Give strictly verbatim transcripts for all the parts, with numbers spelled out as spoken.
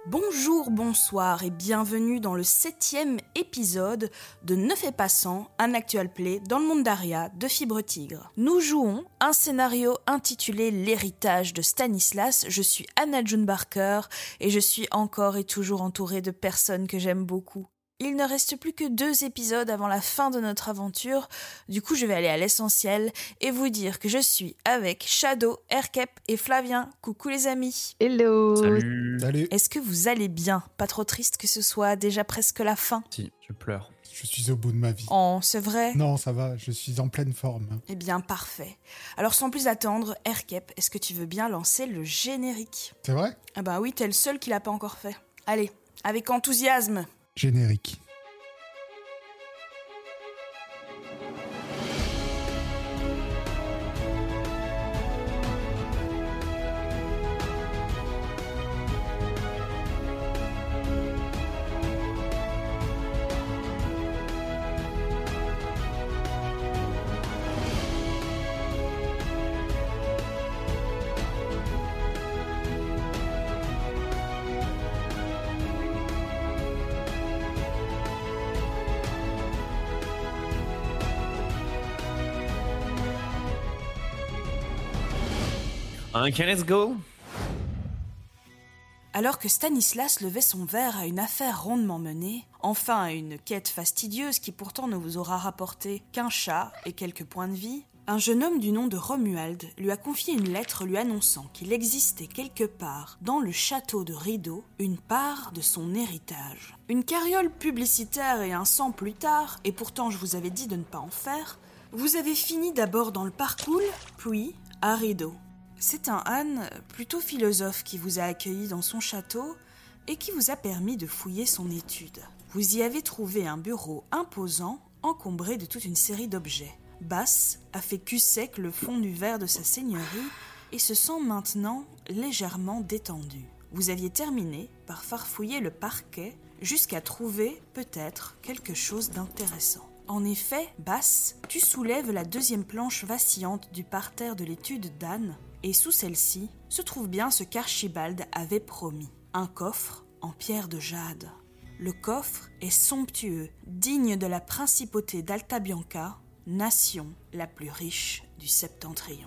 Bonjour, bonsoir et bienvenue dans le septième épisode de Neuf et Passant, un actual play dans le monde d'Aria de Fibre Tigre. Nous jouons un scénario intitulé L'héritage de Stanislas. Je suis Anna June Barker et je suis encore et toujours entourée de personnes que j'aime beaucoup. Il ne reste plus que deux épisodes avant la fin de notre aventure, du coup je vais aller à l'essentiel et vous dire que je suis avec Shadow, Erkep et Flavien. Coucou les amis. Hello. Salut. Salut. Est-ce que vous allez bien? Pas trop triste que ce soit déjà presque la fin? Si, je pleure. Je suis au bout de ma vie. Oh, c'est vrai? Non, ça va, je suis en pleine forme. Eh bien, parfait. Alors sans plus attendre, Erkep, est-ce que tu veux bien lancer le générique? C'est vrai? Ah bah oui, t'es le seul qui l'a pas encore fait. Allez, avec enthousiasme. Générique. Ok, let's go. Alors que Stanislas levait son verre à une affaire rondement menée, enfin à une quête fastidieuse qui pourtant ne vous aura rapporté qu'un chat et quelques points de vie, un jeune homme du nom de Romuald lui a confié une lettre lui annonçant qu'il existait quelque part dans le château de Rideau une part de son héritage. Une carriole publicitaire et un cent plus tard, et pourtant je vous avais dit de ne pas en faire, vous avez fini d'abord dans le parcours, puis à Rideau. C'est un âne plutôt philosophe qui vous a accueilli dans son château et qui vous a permis de fouiller son étude. Vous y avez trouvé un bureau imposant, encombré de toute une série d'objets. Bass a fait cul sec le fond du verre de sa seigneurie et se sent maintenant légèrement détendu. Vous aviez terminé par farfouiller le parquet jusqu'à trouver peut-être quelque chose d'intéressant. En effet, Bass, tu soulèves la deuxième planche vacillante du parterre de l'étude d'Anne, et sous celle-ci se trouve bien ce qu'Archibald avait promis, un coffre en pierre de jade. Le coffre est somptueux, digne de la principauté d'Alta Bianca, nation la plus riche du Septentrion.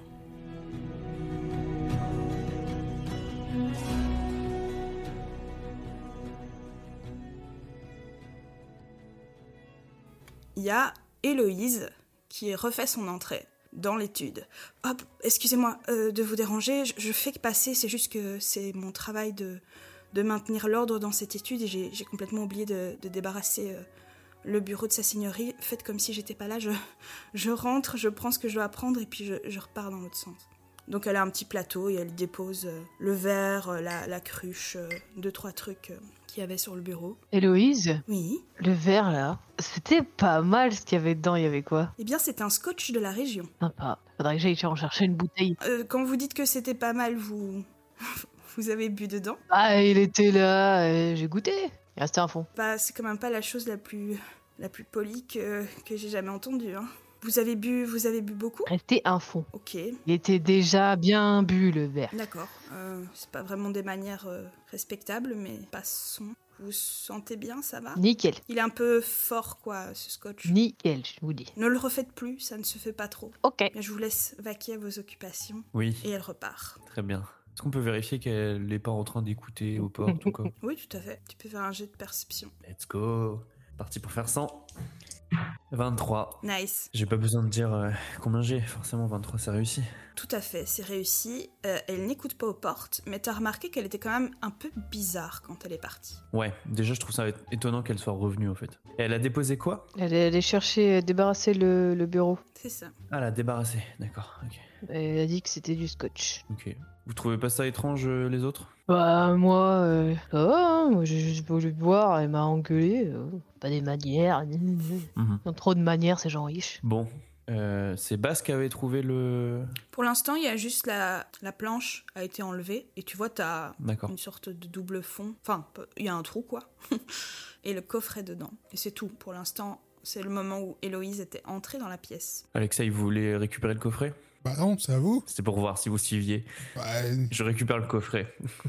Il y a Héloïse qui refait son entrée dans l'étude. Hop, excusez-moi euh, de vous déranger, je, je fais que passer, c'est juste que c'est mon travail de, de maintenir l'ordre dans cette étude et j'ai, j'ai complètement oublié de, de débarrasser euh, le bureau de sa seigneurie. Faites comme si j'étais pas là, je, je rentre, je prends ce que je dois apprendre et puis je, je repars dans l'autre sens. Donc elle a un petit plateau et elle dépose euh, le verre, euh, la, la cruche, euh, deux, trois trucs... Euh, qu'il y avait sur le bureau. Héloïse, Oui. le verre là, c'était pas mal ce qu'il y avait dedans, il y avait quoi? Eh bien, c'est un scotch de la région. Sympa. Faudrait que j'aille en chercher une bouteille. Euh, quand vous dites que c'était pas mal, vous... vous avez bu dedans? Ah, il était là, euh, j'ai goûté. Il restait un fond. Bah, c'est quand même pas la chose la plus... la plus polie que, que j'ai jamais entendue, hein. Vous avez bu... vous avez bu beaucoup? Restait un fond. Ok. Il était déjà bien bu, le verre. D'accord. Euh, c'est pas vraiment des manières euh, respectables, mais passons. Vous sentez bien, ça va? Nickel. Il est un peu fort, quoi, ce scotch. Nickel, je vous dis. Ne le refaites plus, ça ne se fait pas trop. Ok. Je vous laisse vaquer à vos occupations. Oui, Et elle repart. très bien. Est-ce qu'on peut vérifier qu'elle n'est pas en train d'écouter aux portes ou quoi? Oui, tout à fait. Tu peux faire un jet de perception. Let's go. Parti pour faire cent. vingt-trois. Nice. J'ai pas besoin de dire euh, combien j'ai, forcément vingt-trois c'est réussi. Tout à fait, c'est réussi. Euh, elle n'écoute pas aux portes, mais t'as remarqué qu'elle était quand même un peu bizarre quand elle est partie. Ouais, déjà je trouve ça étonnant qu'elle soit revenue en fait. Et elle a déposé quoi? Elle est allée chercher, euh, débarrasser le, le bureau. C'est ça. Ah, elle a débarrassé, d'accord, ok. Elle a dit que c'était du scotch. Ok. Vous trouvez pas ça étrange euh, les autres? Bah, moi, euh, ça va, hein. Moi, j'ai juste voulu boire, elle m'a engueulé. euh, Pas des manières. Mhm. Ils ont trop de manières, ces gens riches. Bon, euh, c'est Basse qui avait trouvé le... Pour l'instant, il y a juste la, la planche a été enlevée, et tu vois, t'as D'accord. une sorte de double fond. Enfin, il y a un trou, quoi. Et le coffre est dedans. Et c'est tout. Pour l'instant, c'est le moment où Héloïse était entrée dans la pièce. Alexei, vous voulez récupérer le coffret? Bah non, c'est à vous. C'était pour voir si vous suiviez. Bah, Je récupère le coffret.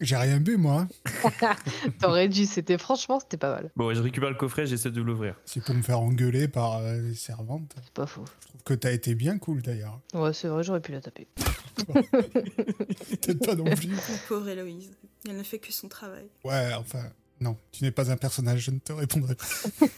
J'ai rien bu, moi. T'aurais dû, c'était franchement, c'était pas mal. Bon, ouais, je récupère le coffret, j'essaie de l'ouvrir. C'est pour me faire engueuler par euh, les servantes. C'est pas faux. Je trouve que t'as été bien cool, d'ailleurs. Ouais, c'est vrai, j'aurais pu la taper. Peut-être pas non plus. Pauvre Héloïse, elle ne fait que son travail. Ouais, enfin, non. Tu n'es pas un personnage, je ne te répondrai pas.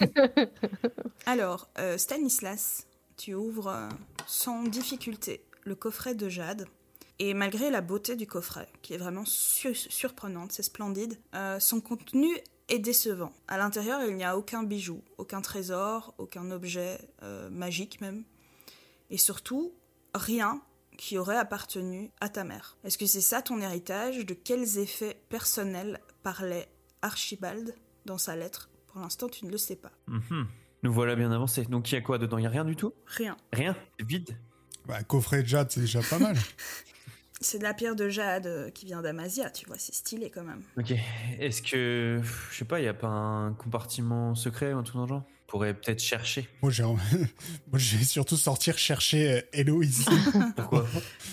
Alors, euh, Stanislas, tu ouvres euh, sans difficulté le coffret de Jade. Et malgré la beauté du coffret, qui est vraiment su- surprenante, c'est splendide, euh, son contenu est décevant. À l'intérieur, il n'y a aucun bijou, aucun trésor, aucun objet euh, magique même. Et surtout, rien qui aurait appartenu à ta mère. Est-ce que c'est ça ton héritage? De quels effets personnels parlait Archibald dans sa lettre? Pour l'instant, tu ne le sais pas. Mhm. Nous voilà bien avancés. Donc il y a quoi dedans? Il y a rien du tout? Rien. Rien? C'est vide? Bah, coffret de jade, c'est déjà pas mal. C'est de la pierre de jade euh, qui vient d'Amazia, tu vois, c'est stylé quand même. Ok. Est-ce que, je sais pas, il y a pas un compartiment secret ou un truc dans le genre? On pourrait peut-être chercher. Moi, j'ai Moi, je vais surtout sortir chercher euh, Héloïse. Pourquoi?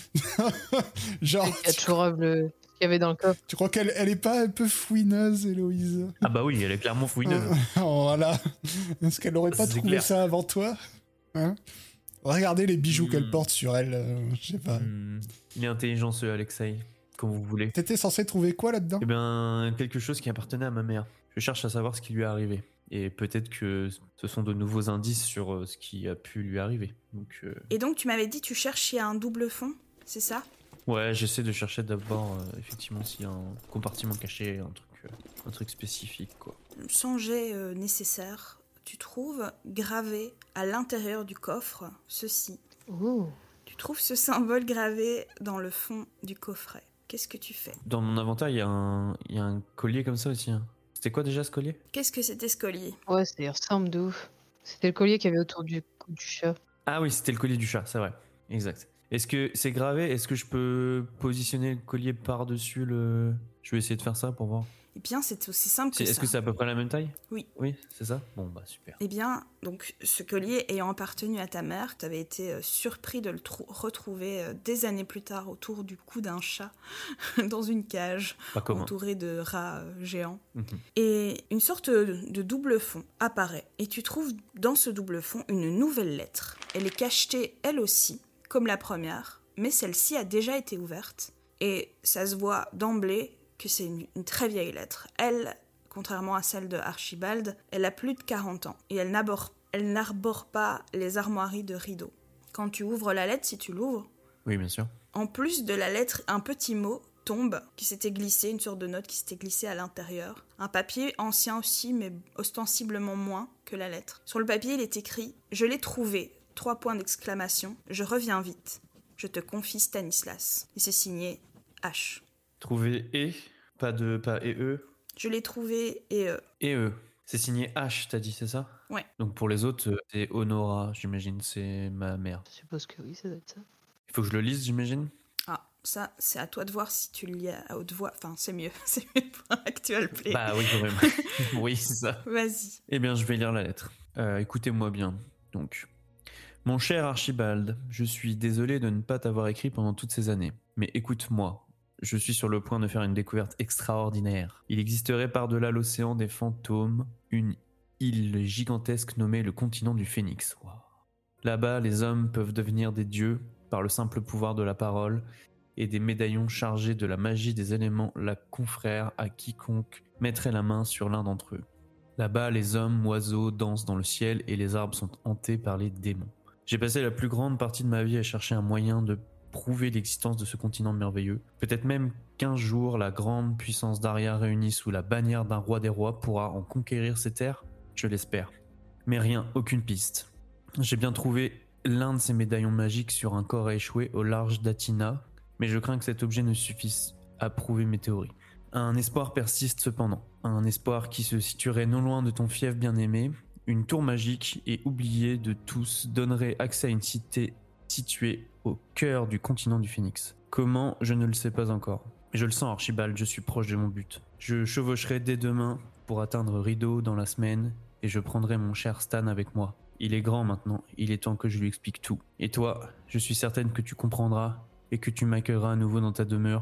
Genre, Il y a toujours euh, le... ce qu'il y avait dans le coffre. tu crois qu'elle elle est pas un peu fouineuse, Héloïse? Ah bah oui, elle est clairement fouineuse. Voilà. Est-ce qu'elle aurait pas C'est trouvé clair. ça avant toi? Hein? Regardez les bijoux Hmm. qu'elle porte sur elle, euh, je sais pas. Hmm. Il est intelligent ce Alexei, comme vous voulez. T'étais censé trouver quoi là-dedans? Eh bien, quelque chose qui appartenait à ma mère. Je cherche à savoir ce qui lui est arrivé. Et peut-être que ce sont de nouveaux indices sur euh, ce qui a pu lui arriver. Donc, euh, Et donc, tu m'avais dit, tu cherchais un double fond, c'est ça? ouais, j'essaie de chercher d'abord, euh, effectivement, s'il y a un compartiment caché, un truc, euh, un truc spécifique, quoi. Sans jet euh, nécessaire, tu trouves gravé à l'intérieur du coffre ceci. Ouh. Tu trouves ce symbole gravé dans le fond du coffret. Qu'est-ce que tu fais? Dans mon inventaire, il y, a un- il y a un collier comme ça aussi. Hein. C'était quoi déjà ce collier? Qu'est-ce que c'était ce collier? Ouais, ça y ressemble de ouf. C'était le collier qu'il y avait autour du cou du chat. Ah oui, c'était le collier du chat, c'est vrai. Exact. Est-ce que c'est gravé? Est-ce que je peux positionner le collier par-dessus le... Je vais essayer de faire ça pour voir. Eh bien, c'est aussi simple C'est- que Est-ce ça. que c'est à peu près la même taille? Oui. Oui, c'est ça? Bon, bah super. Eh bien, donc, ce collier ayant appartenu à ta mère, tu avais été euh, surpris de le trou- retrouver euh, des années plus tard autour du cou d'un chat dans une cage, Pas commun. entouré de rats euh, géants. Mhm. Et une sorte de, de double fond apparaît. Et tu trouves dans ce double fond une nouvelle lettre. Elle est cachetée, elle aussi, comme la première, mais celle-ci a déjà été ouverte. Et ça se voit d'emblée que c'est une, une très vieille lettre. Elle, contrairement à celle de Archibald, elle a plus de quarante ans. Et elle n'arbore, elle n'arbore pas les armoiries de rideaux. Quand tu ouvres la lettre, si tu l'ouvres, Oui, bien sûr. en plus de la lettre, un petit mot tombe qui s'était glissé, une sorte de note qui s'était glissée à l'intérieur. Un papier ancien aussi, mais ostensiblement moins que la lettre. Sur le papier, il est écrit « Je l'ai trouvé !» Trois points d'exclamation. « Je reviens vite. Je te confie Stanislas. » Et c'est signé H. Trouver et, pas de, pas et e. Je l'ai trouvé et euh, Et e. C'est signé H, t'as dit, c'est ça? Ouais. Donc pour les autres, euh, c'est Honora, j'imagine, c'est ma mère. Je suppose que oui, ça doit être ça. Il faut que je le lise, j'imagine? ah, ça, c'est à toi de voir si tu le lis à haute voix. Enfin, c'est mieux. C'est mieux pour Actual Play. Bah oui, quand même. Oui, c'est ça. Vas-y. Eh bien, je vais lire la lettre. Euh, écoutez-moi bien. Donc, mon cher Archibald, je suis désolé de ne pas t'avoir écrit pendant toutes ces années. Mais écoute-moi, je suis sur le point de faire une découverte extraordinaire. Il existerait par-delà l'océan des fantômes une île gigantesque nommée le continent du Phénix. Wow. Là-bas, les hommes peuvent devenir des dieux par le simple pouvoir de la parole et des médaillons chargés de la magie des éléments la confrèrent à quiconque mettrait la main sur l'un d'entre eux. Là-bas, les hommes, oiseaux dansent dans le ciel et les arbres sont hantés par les démons. J'ai passé la plus grande partie de ma vie à chercher un moyen de prouver l'existence de ce continent merveilleux. Peut-être même qu'un jour, la grande puissance d'Aria réunie sous la bannière d'un roi des rois pourra en conquérir ces terres, je l'espère. Mais rien, aucune piste. J'ai bien trouvé l'un de ces médaillons magiques sur un corps à échouer au large d'Atina, mais je crains que cet objet ne suffise à prouver mes théories. Un espoir persiste cependant, un espoir qui se situerait non loin de ton fief bien-aimé. Une tour magique et oubliée de tous donnerait accès à une cité située au cœur du continent du Phénix. Comment, je ne le sais pas encore. Mais je le sens, Archibald, je suis proche de mon but. Je chevaucherai dès demain pour atteindre Rideau dans la semaine et je prendrai mon cher Stan avec moi. Il est grand maintenant, il est temps que je lui explique tout. Et toi, je suis certaine que tu comprendras et que tu m'accueilleras à nouveau dans ta demeure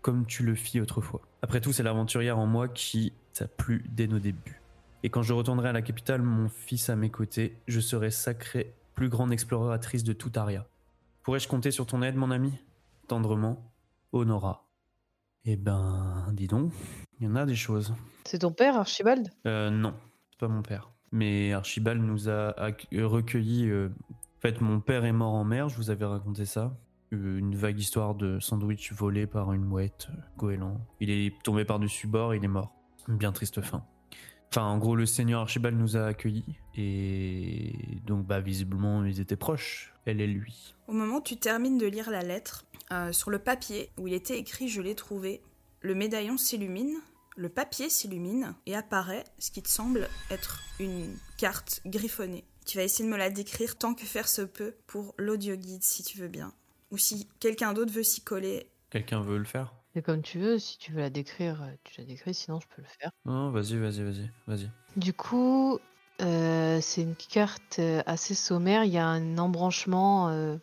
comme tu le fis autrefois. Après tout, c'est l'aventurière en moi qui t'a plu dès nos débuts. Et quand je retournerai à la capitale, mon fils à mes côtés, je serai sacrée plus grande exploratrice de toute Aria. Pourrais-je compter sur ton aide, mon ami ? Tendrement, Honora. Eh ben, dis donc, il y en a des choses. C'est ton père, Archibald ? Euh, non, c'est pas mon père. Mais Archibald nous a acc- euh, recueillis... euh, En fait, mon père est mort en mer, je vous avais raconté ça. Euh, Une vague histoire de sandwich volé par une mouette, euh, goéland. Il est tombé par-dessus bord, il est mort. Bien triste fin. Enfin, en gros, le seigneur Archibald nous a accueillis. Et donc, bah, visiblement, ils étaient proches, elle et lui. Au moment où tu termines de lire la lettre, euh, sur le papier où il était écrit « Je l'ai trouvé », le médaillon s'illumine, le papier s'illumine et apparaît ce qui te semble être une carte griffonnée. Tu vas essayer de me la décrire tant que faire se peut pour l'audio-guide si tu veux bien. Ou si quelqu'un d'autre veut s'y coller. Quelqu'un veut le faire ? C'est comme tu veux, si tu veux la décrire, euh, tu la décris, sinon je peux le faire. Non, vas-y, vas-y, vas-y, vas-y. Du coup, euh, c'est une carte euh, assez sommaire. Il y a un embranchement euh,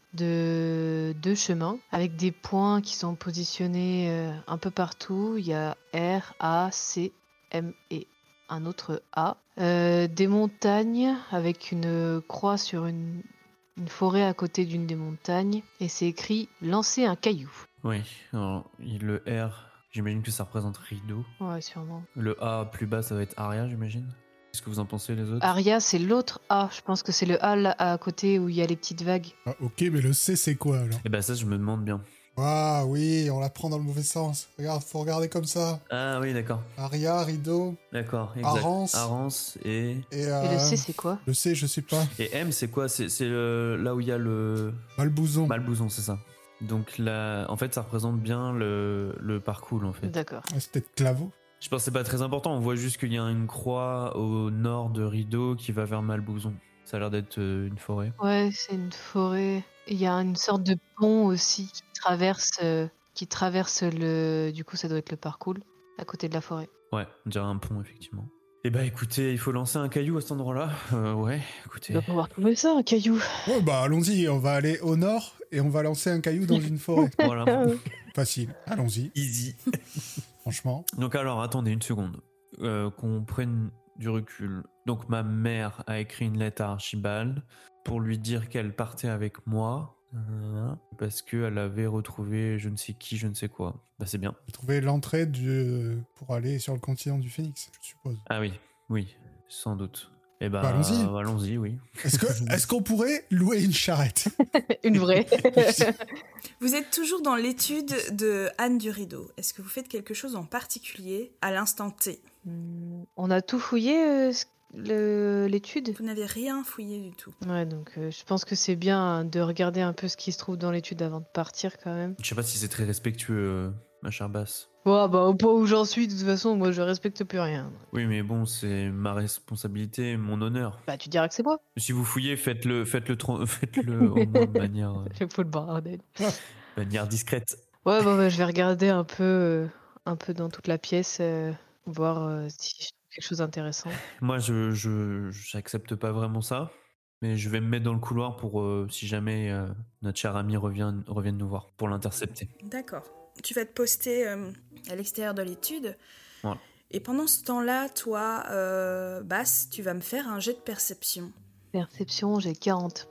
de deux chemins avec des points qui sont positionnés euh, un peu partout. Il y a R, A, C, M et un autre A. Euh, des montagnes avec une croix sur une, une forêt à côté d'une des montagnes. Et c'est écrit « Lancer un caillou ». Oui, alors, il- le R, j'imagine que ça représente rideau. Ouais, sûrement. Le A plus bas, ça va être Aria, j'imagine. Qu'est-ce que vous en pensez, les autres ? Aria, c'est l'autre A. Je pense que c'est le A là, à côté où il y a les petites vagues. Ah, ok, mais le C, c'est quoi alors? Eh ben ça, je me demande bien. Ah oui, on la prend dans le mauvais sens. Regarde, faut regarder comme ça. Ah oui, d'accord. Aria, rideau, D'accord, exact. Arance. Arance et... et, euh, Et le C, c'est quoi? le C, je sais pas. Et M, c'est quoi ? C'est c'est le- là où il y a le... Malbouzon. Malbouzon, c'est ça. Donc là, en fait, ça représente bien le, le parcours, en fait. D'accord. Ah, c'est peut-être Claveau. Je pense que c'est pas très important. On voit juste qu'il y a une croix au nord de Rideau qui va vers Malbouzon. Ça a l'air d'être euh, une forêt. Ouais, c'est une forêt. Il y a une sorte de pont aussi qui traverse, euh, qui traverse le. Du coup, ça doit être le parcours à côté de la forêt. Ouais, on dirait un pont, effectivement. Eh bah écoutez, il faut lancer un caillou à cet endroit-là. Euh, ouais, Tu écoutez. dois pouvoir trouver ça, un caillou. Ouais, bah allons-y, on va aller au nord et on va lancer un caillou dans une forêt. Voilà. Facile, allons-y, Easy. franchement. Donc alors, attendez une seconde. Euh, qu'on prenne du recul. Donc ma mère a écrit une lettre à Archibald pour lui dire qu'elle partait avec moi. euh, Parce qu'elle avait retrouvé je ne sais qui, je ne sais quoi. Bah c'est bien. J'ai trouvé l'entrée du... pour aller sur le continent du Phénix, je suppose. Ah oui, oui, sans doute. Eh bah, Bah, allons-y. euh, allons-y, oui. Est-ce que, est-ce qu'on pourrait louer une charrette? Une vraie. Vous êtes toujours dans l'étude de Anne du Rideau. Est-ce que vous faites quelque chose en particulier à l'instant T? Hmm, On a tout fouillé, euh, ce- le- l'étude. Vous n'avez rien fouillé du tout. Ouais, donc euh, je pense que c'est bien de regarder un peu ce qui se trouve dans l'étude avant de partir quand même. Je sais pas si c'est très respectueux, euh, ma chère Basse. Bon, bah au point où j'en suis, de toute façon, moi je respecte plus rien. Oui, mais bon, c'est ma responsabilité, mon honneur. Bah tu diras que c'est moi. Si vous fouillez, faites-le, faites-le, tro- faites-le au moins de manière, euh, J'ai fou le bordel. manière discrète. Ouais, bon, bah, je vais regarder un peu, euh, un peu dans toute la pièce, euh, voir euh, si je trouve quelque chose d'intéressant. Moi, je, je, j'accepte pas vraiment ça, mais je vais me mettre dans le couloir pour, euh, si jamais euh, notre cher ami revient, revienne nous voir, pour l'intercepter. D'accord. Tu vas te poster euh, à l'extérieur de l'étude. Voilà. Et pendant ce temps-là, toi, euh, Basse, tu vas me faire un jet de perception. Perception, j'ai quarante.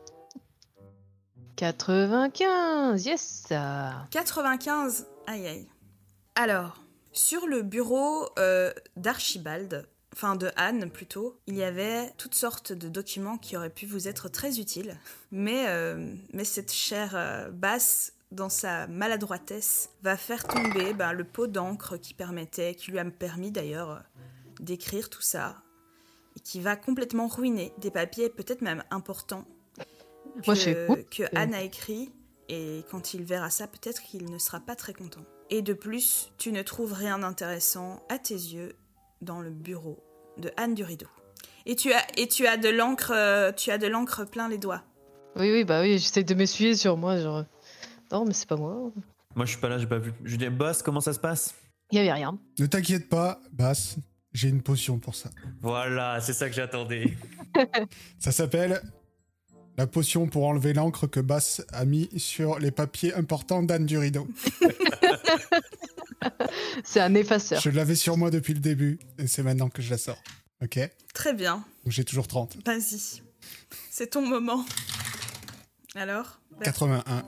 quatre-vingt-quinze, yes! quatre-vingt-quinze, aïe aïe. Alors, sur le bureau euh, d'Archibald, enfin de Anne plutôt, il y avait toutes sortes de documents qui auraient pu vous être très utiles. Mais, euh, mais cette chère euh, Basse, dans sa maladroitesse, va faire tomber ben, le pot d'encre qui permettait, qui lui a permis d'ailleurs euh, d'écrire tout ça, et qui va complètement ruiner des papiers peut-être même importants que, Moi, je fais, oups. que Anne a écrit, et quand il verra ça, peut-être qu'il ne sera pas très content. Et de plus, tu ne trouves rien d'intéressant à tes yeux dans le bureau de Anne du Rideau. Et tu as, et tu as de l'encre, euh, tu as de l'encre plein les doigts. Oui, oui, bah oui, j'essaie de m'essuyer sur moi, genre... Non, mais c'est pas moi. Moi, je suis pas là, j'ai pas vu. Je dis, boss, comment ça se passe? Il y avait rien. Ne t'inquiète pas, Basse, j'ai une potion pour ça. Voilà, c'est ça que j'attendais. Ça s'appelle la potion pour enlever l'encre que Basse a mis sur les papiers importants d'Anne du Rideau. C'est un effaceur. Je l'avais sur moi depuis le début, et c'est maintenant que je la sors. Ok? Très bien, Donc j'ai toujours trente. vas-y. C'est ton moment. Alors bah, quatre-vingt-un.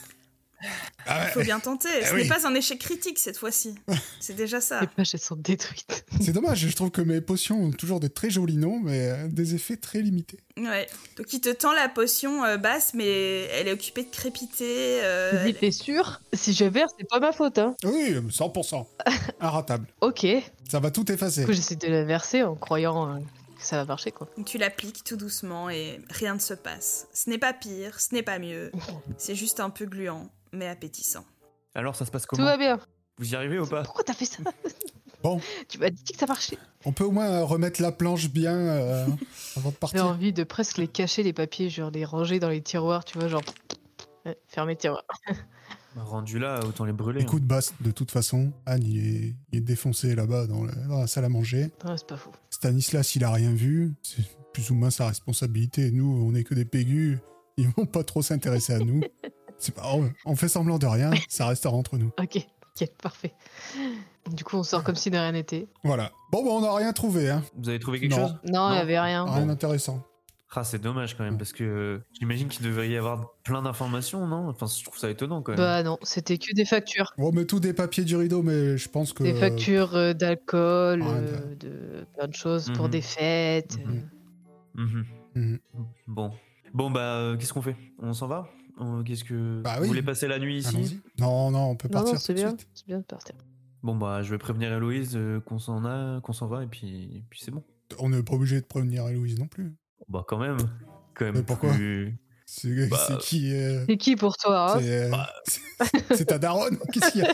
Ah ouais. faut bien tenter. Eh Ce oui. n'est pas un échec critique cette fois-ci. C'est déjà ça. Les pages, elles sont détruites. C'est dommage, je trouve que mes potions ont toujours de très jolis noms, mais euh, des effets très limités. Ouais. Donc il te tend la potion euh, basse, mais elle est occupée de crépiter. euh, Il est sûr. Si je verse, c'est pas ma faute, hein. Oui, cent pour cent. Inratable. Ok. Du Ça va tout effacer. coup, j'essaie de la verser en croyant euh, que ça va marcher, quoi. Donc tu l'appliques tout doucement et rien ne se passe. Ce n'est pas pire, ce n'est pas mieux. C'est juste un peu gluant, mais appétissant. Alors, ça se passe Tout comment va bien. Vous y arrivez ou pas? Pourquoi t'as fait ça? Bon, Tu m'as dit que ça marchait. on peut au moins euh, remettre la planche bien euh, avant de J'ai partir. envie de presque les cacher, les papiers, genre les ranger dans les tiroirs, tu vois, genre... Ouais, fermer le tiroir. Bah, rendu là, autant les brûler. hein. Écoute, Bast, de toute façon, Anne, il est, il est défoncé là-bas dans, le- dans la salle à manger. Non, c'est pas faux. Stanislas, il a rien vu. C'est plus ou moins sa responsabilité. Nous, on est que des pégus. Ils vont pas trop s'intéresser à nous. C'est pas, on, on fait semblant de rien. Ça restera entre nous. Ok, nickel, parfait. Du coup, on sort comme si de rien n'était. Voilà. Bon, bah, on n'a rien trouvé, hein. Vous avez trouvé quelque Non. chose? Non, il n'y Non. avait rien. Rien d'intéressant. Ah, c'est dommage quand même, parce que j'imagine qu'il devrait y avoir plein d'informations, non? Enfin, je trouve ça étonnant quand même. Bah non, c'était que des factures. On met tout des papiers du rideau, mais je pense que. Des factures euh, d'alcool, Ouais, euh, de plein de choses pour Mhm. des fêtes. Mhm. euh. Mhm. Mhm. Bon. Bon, bah, euh, qu'est-ce qu'on fait? On s'en va? On- Qu'est-ce que. Bah Vous oui. voulez passer la nuit ici? Allons-y. Non, non, on peut Non, partir non, c'est tout de bien. suite. C'est bien de partir. Bon, bah, je vais prévenir Héloïse euh, qu'on s'en a, qu'on s'en va, et puis, et puis c'est bon. On n'est pas obligé de prévenir Héloïse non plus. Bah, quand même. Quand même Mais pourquoi plus- C'est Bah, c'est qui euh, C'est qui pour toi, hein? C'est euh, Bah. c'est- c'est ta daronne. Qu'est-ce qu'il y a?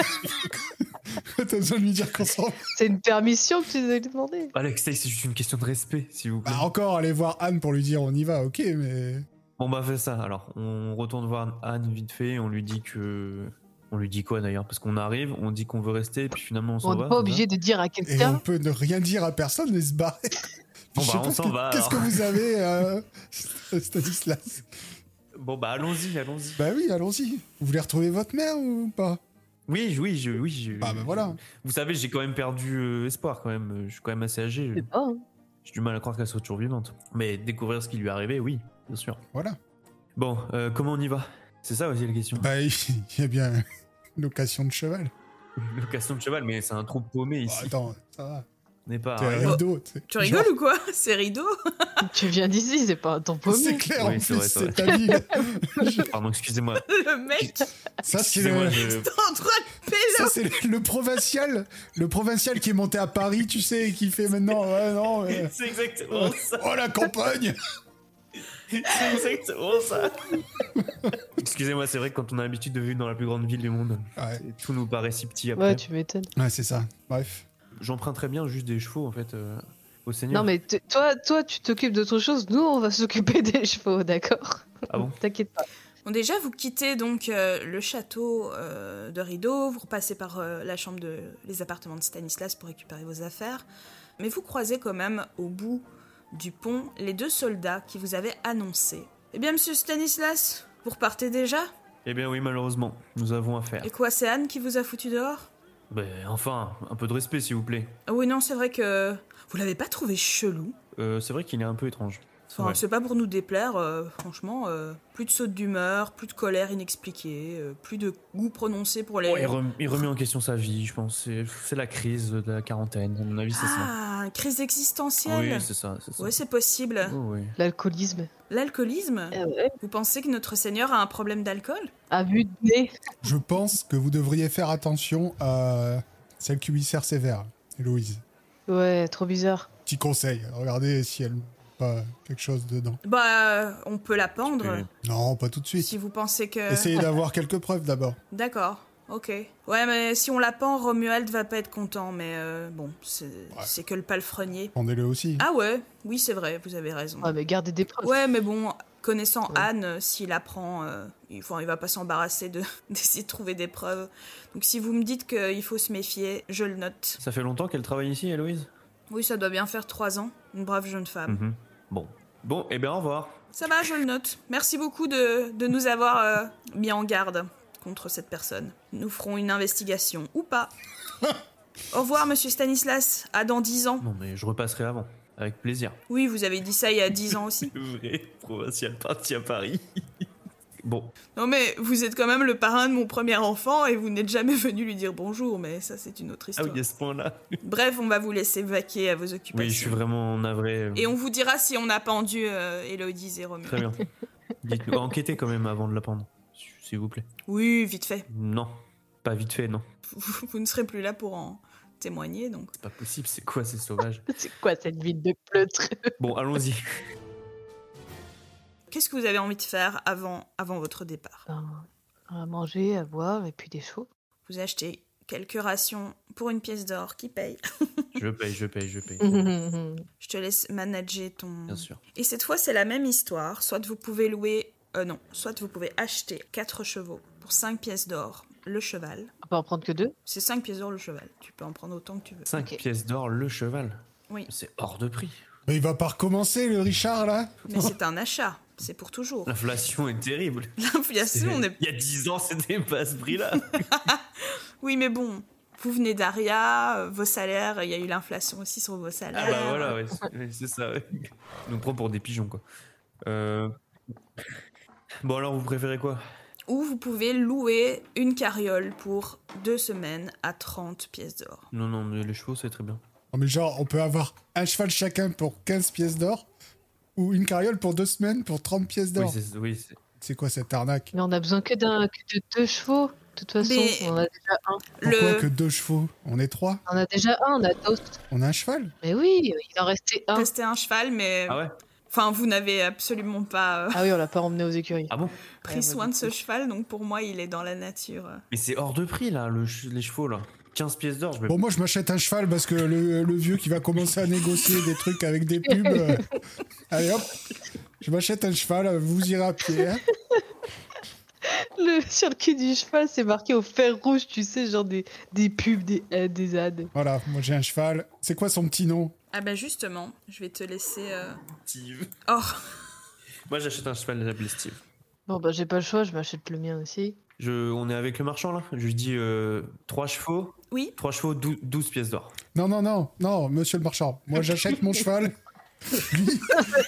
T'as besoin de lui dire qu'on s'en va. C'est une permission que tu nous as demandé. Alex, c'est juste une question de respect, s'il vous plaît. Bah, encore aller voir Anne pour lui dire on y va, ok, mais. Bon, bah, fais ça. Alors, on retourne voir Anne vite fait, on lui dit que. On lui dit quoi d'ailleurs? Parce qu'on arrive, on dit qu'on veut rester, et puis finalement on s'en On va. n'est pas c'est ça obligé de dire à Et on quelqu'un. peut ne rien dire à personne et se barrer. Bon, Je bah, sais on pas s'en ce que- va, Qu'est-ce que alors. vous avez, euh, Stanislas? Bon, bah, allons-y, allons-y. Bah oui, allons-y. Vous voulez retrouver votre mère ou pas? Oui, oui, je, oui. Je, Bah, bah voilà. Vous savez, j'ai quand même perdu euh, espoir quand même. Je suis quand même assez âgé. Je sais pas, hein. J'ai du mal à croire qu'elle soit toujours vivante. Mais découvrir ce qui lui est arrivé, oui, bien sûr. Voilà. Bon, euh, comment on y va? C'est ça aussi la question. Bah, il y a bien une location de cheval. Location de cheval, mais c'est un trou paumé Bah, ici. attends, ça va. On n'est pas. T'es arrivé. un rideau. tu sais. Tu rigoles ou quoi? C'est rideau? Tu viens d'ici, c'est pas un temps Genre, C'est paumé. clair, Oui, en c'est plus, vrai, c'est c'est ta ville. Pardon, excusez-moi. Le mec Ça, c'est Excusez-moi, le... je... est en train de pélo. Ça, c'est le, le provincial. Le provincial qui est monté à Paris, tu sais, et qui fait maintenant. Ouais, non. mais- C'est exactement ça. Oh, la campagne. C'est exactement ça. Excusez-moi, c'est vrai que quand on a l'habitude de vivre dans la plus grande ville du monde, Ouais, tout nous paraît si petit après. Ouais, tu m'étonnes. ouais c'est ça. Bref. J'emprunte très bien juste des chevaux en fait euh, au Seigneur. Non, mais t- toi, toi, tu t'occupes d'autre chose. Nous, on va s'occuper des chevaux, d'accord? Ah bon? T'inquiète pas. Bon, déjà, vous quittez donc euh, le château euh, de Rideau, vous repassez par euh, la chambre de les appartements de Stanislas pour récupérer vos affaires, mais vous croisez quand même au bout du pont les deux soldats qui vous avaient annoncé. Eh bien, monsieur Stanislas, vous repartez déjà? Eh bien oui, malheureusement, nous avons affaire. Et quoi, c'est Anne qui vous a foutu dehors? Ben enfin, un peu de respect s'il vous plaît. Ah oui, non, c'est vrai que vous l'avez pas trouvé chelou. Euh, c'est vrai qu'il est un peu étrange. Enfin, Ouais. c'est pas pour nous déplaire, euh, franchement. euh, plus de sautes d'humeur, plus de colère inexpliquée, euh, plus de goût prononcé pour les... Ouais, il, rem- il remet en question sa vie, je pense. C'est, c'est la crise de la quarantaine, à mon avis, c'est ça. Ah, une crise existentielle. Oui, c'est ça, c'est ça. Ouais, c'est possible. Oh, oui. L'alcoolisme. L'alcoolisme? Ah ouais. Vous pensez que notre Seigneur a un problème d'alcool? À vue de nez. Je pense que vous devriez faire attention à celle qui lui sert ses verres, Héloïse. Ouais, trop bizarre. Petit conseil, regardez si elle n'a pas quelque chose dedans. Bah, euh, on peut la pendre, Euh, Non, pas tout de suite. si vous pensez que... Essayez d'avoir quelques preuves d'abord. D'accord, ok. Ouais, mais si on la pend, Romuald va pas être content, mais euh, bon, c'est c'est que le palefrenier. Pendez-le aussi. Ah ouais, oui, c'est vrai, vous avez raison. Ouais, mais gardez des preuves. Ouais, mais bon, connaissant Ouais. Anne, euh, s'il apprend, euh, il, enfin, il va pas s'embarrasser de d'essayer de trouver des preuves. Donc si vous me dites qu'il faut se méfier, je le note. Ça fait longtemps qu'elle travaille ici, Héloïse? Oui, ça doit bien faire trois ans. Une brave jeune femme. Mhm. Bon. Bon, eh bien au revoir. Ça va, je le note. Merci beaucoup de, de nous avoir euh, mis en garde contre cette personne. Nous ferons une investigation, ou pas. Au revoir, monsieur Stanislas. À dans dix ans. Non, mais je repasserai avant. Avec plaisir. Oui, vous avez dit ça il y a dix ans aussi. Le vrai provincial parti à Paris. Bon. Non mais vous êtes quand même le parrain de mon premier enfant et vous n'êtes jamais venu lui dire bonjour, mais ça c'est une autre Ah histoire. oui, à ce point-là. Bref, on va vous laisser vaquer à vos occupations. Oui, je suis vraiment navré. Et on vous dira si on a pendu euh, Élodie et Romuald. Très bien. Dites-nous, enquêtez quand même avant de la pendre, s'il vous plaît. Oui, vite fait. Non, pas vite fait, non. Vous, vous ne serez plus là pour en témoigner, donc. C'est pas possible, c'est quoi ces sauvages? C'est quoi cette ville de pleutre? Bon, allons-y. Qu'est-ce que vous avez envie de faire avant, avant votre départ? Ben, à manger, à boire et puis des chevaux. Vous achetez quelques rations pour une pièce d'or qui paye. Je paye, je paye, je paye. Je te laisse manager ton... Bien sûr. Et cette fois, c'est la même histoire. Soit vous pouvez louer... Euh, non. Soit vous pouvez acheter quatre chevaux pour cinq pièces d'or le cheval. On peut en prendre que deux? C'est cinq pièces d'or le cheval. Tu peux en prendre autant que tu veux. cinq Ok. pièces d'or le cheval. Oui. C'est hors de prix. Mais il va pas recommencer, le Richard, là? Mais c'est un achat. C'est pour toujours. L'inflation est terrible. L'inflation, on est... Il y a dix ans, c'était pas à ce prix-là. Oui, mais bon... Vous venez d'Aria, euh, vos salaires, il y a eu l'inflation aussi sur vos salaires. Ah bah voilà, ouais, c'est, ouais, c'est ça. Ouais. On nous prend pour des pigeons, quoi. Euh... Bon alors, vous préférez quoi? Ou vous pouvez louer une carriole pour deux semaines à trente pièces d'or. Non, non, mais les chevaux, c'est très bien. Non, mais genre, on peut avoir un cheval chacun pour quinze pièces d'or ou une carriole pour deux semaines pour trente pièces Oui, d'or. c'est... Oui, c'est... C'est quoi cette arnaque? Mais on a besoin que, d'un, que de deux chevaux. De toute façon, Mais- on a déjà un. Pourquoi Le... que deux chevaux? On est trois? On a déjà un, on a Toast. On a un cheval? Mais oui, il en restait un. Restait un cheval, mais... Ah ouais? Enfin, vous n'avez absolument pas euh, Ah oui, on l'a pas emmené aux écuries. Ah bon? pris Ouais, soin bah, de ce cheval, donc pour moi, il est dans la nature. Mais c'est hors de prix, là, le ch- les chevaux, là. quinze pièces d'or, je vais... Bon, moi, je m'achète un cheval parce que le, le vieux qui va commencer à négocier des trucs avec des pubs... euh, Allez, hop, je m'achète un cheval, vous irez à pied. Hein. Le, sur le cul du cheval, c'est marqué au fer rouge, tu sais, genre des, des pubs, des, euh, des ads. Voilà, moi j'ai un cheval. C'est quoi son petit nom? Ah bah justement, je vais te laisser... euh, Steve. Oh, Moi, j'achète un cheval, j'appelle Steve. Bon, bah, j'ai pas le choix, je m'achète le mien aussi. Je... On est avec le marchand, là. Je lui dis euh, trois chevaux, oui. trois chevaux, dou- douze pièces d'or. Non, non, non, non, monsieur le marchand. Moi j'achète mon cheval. Lui,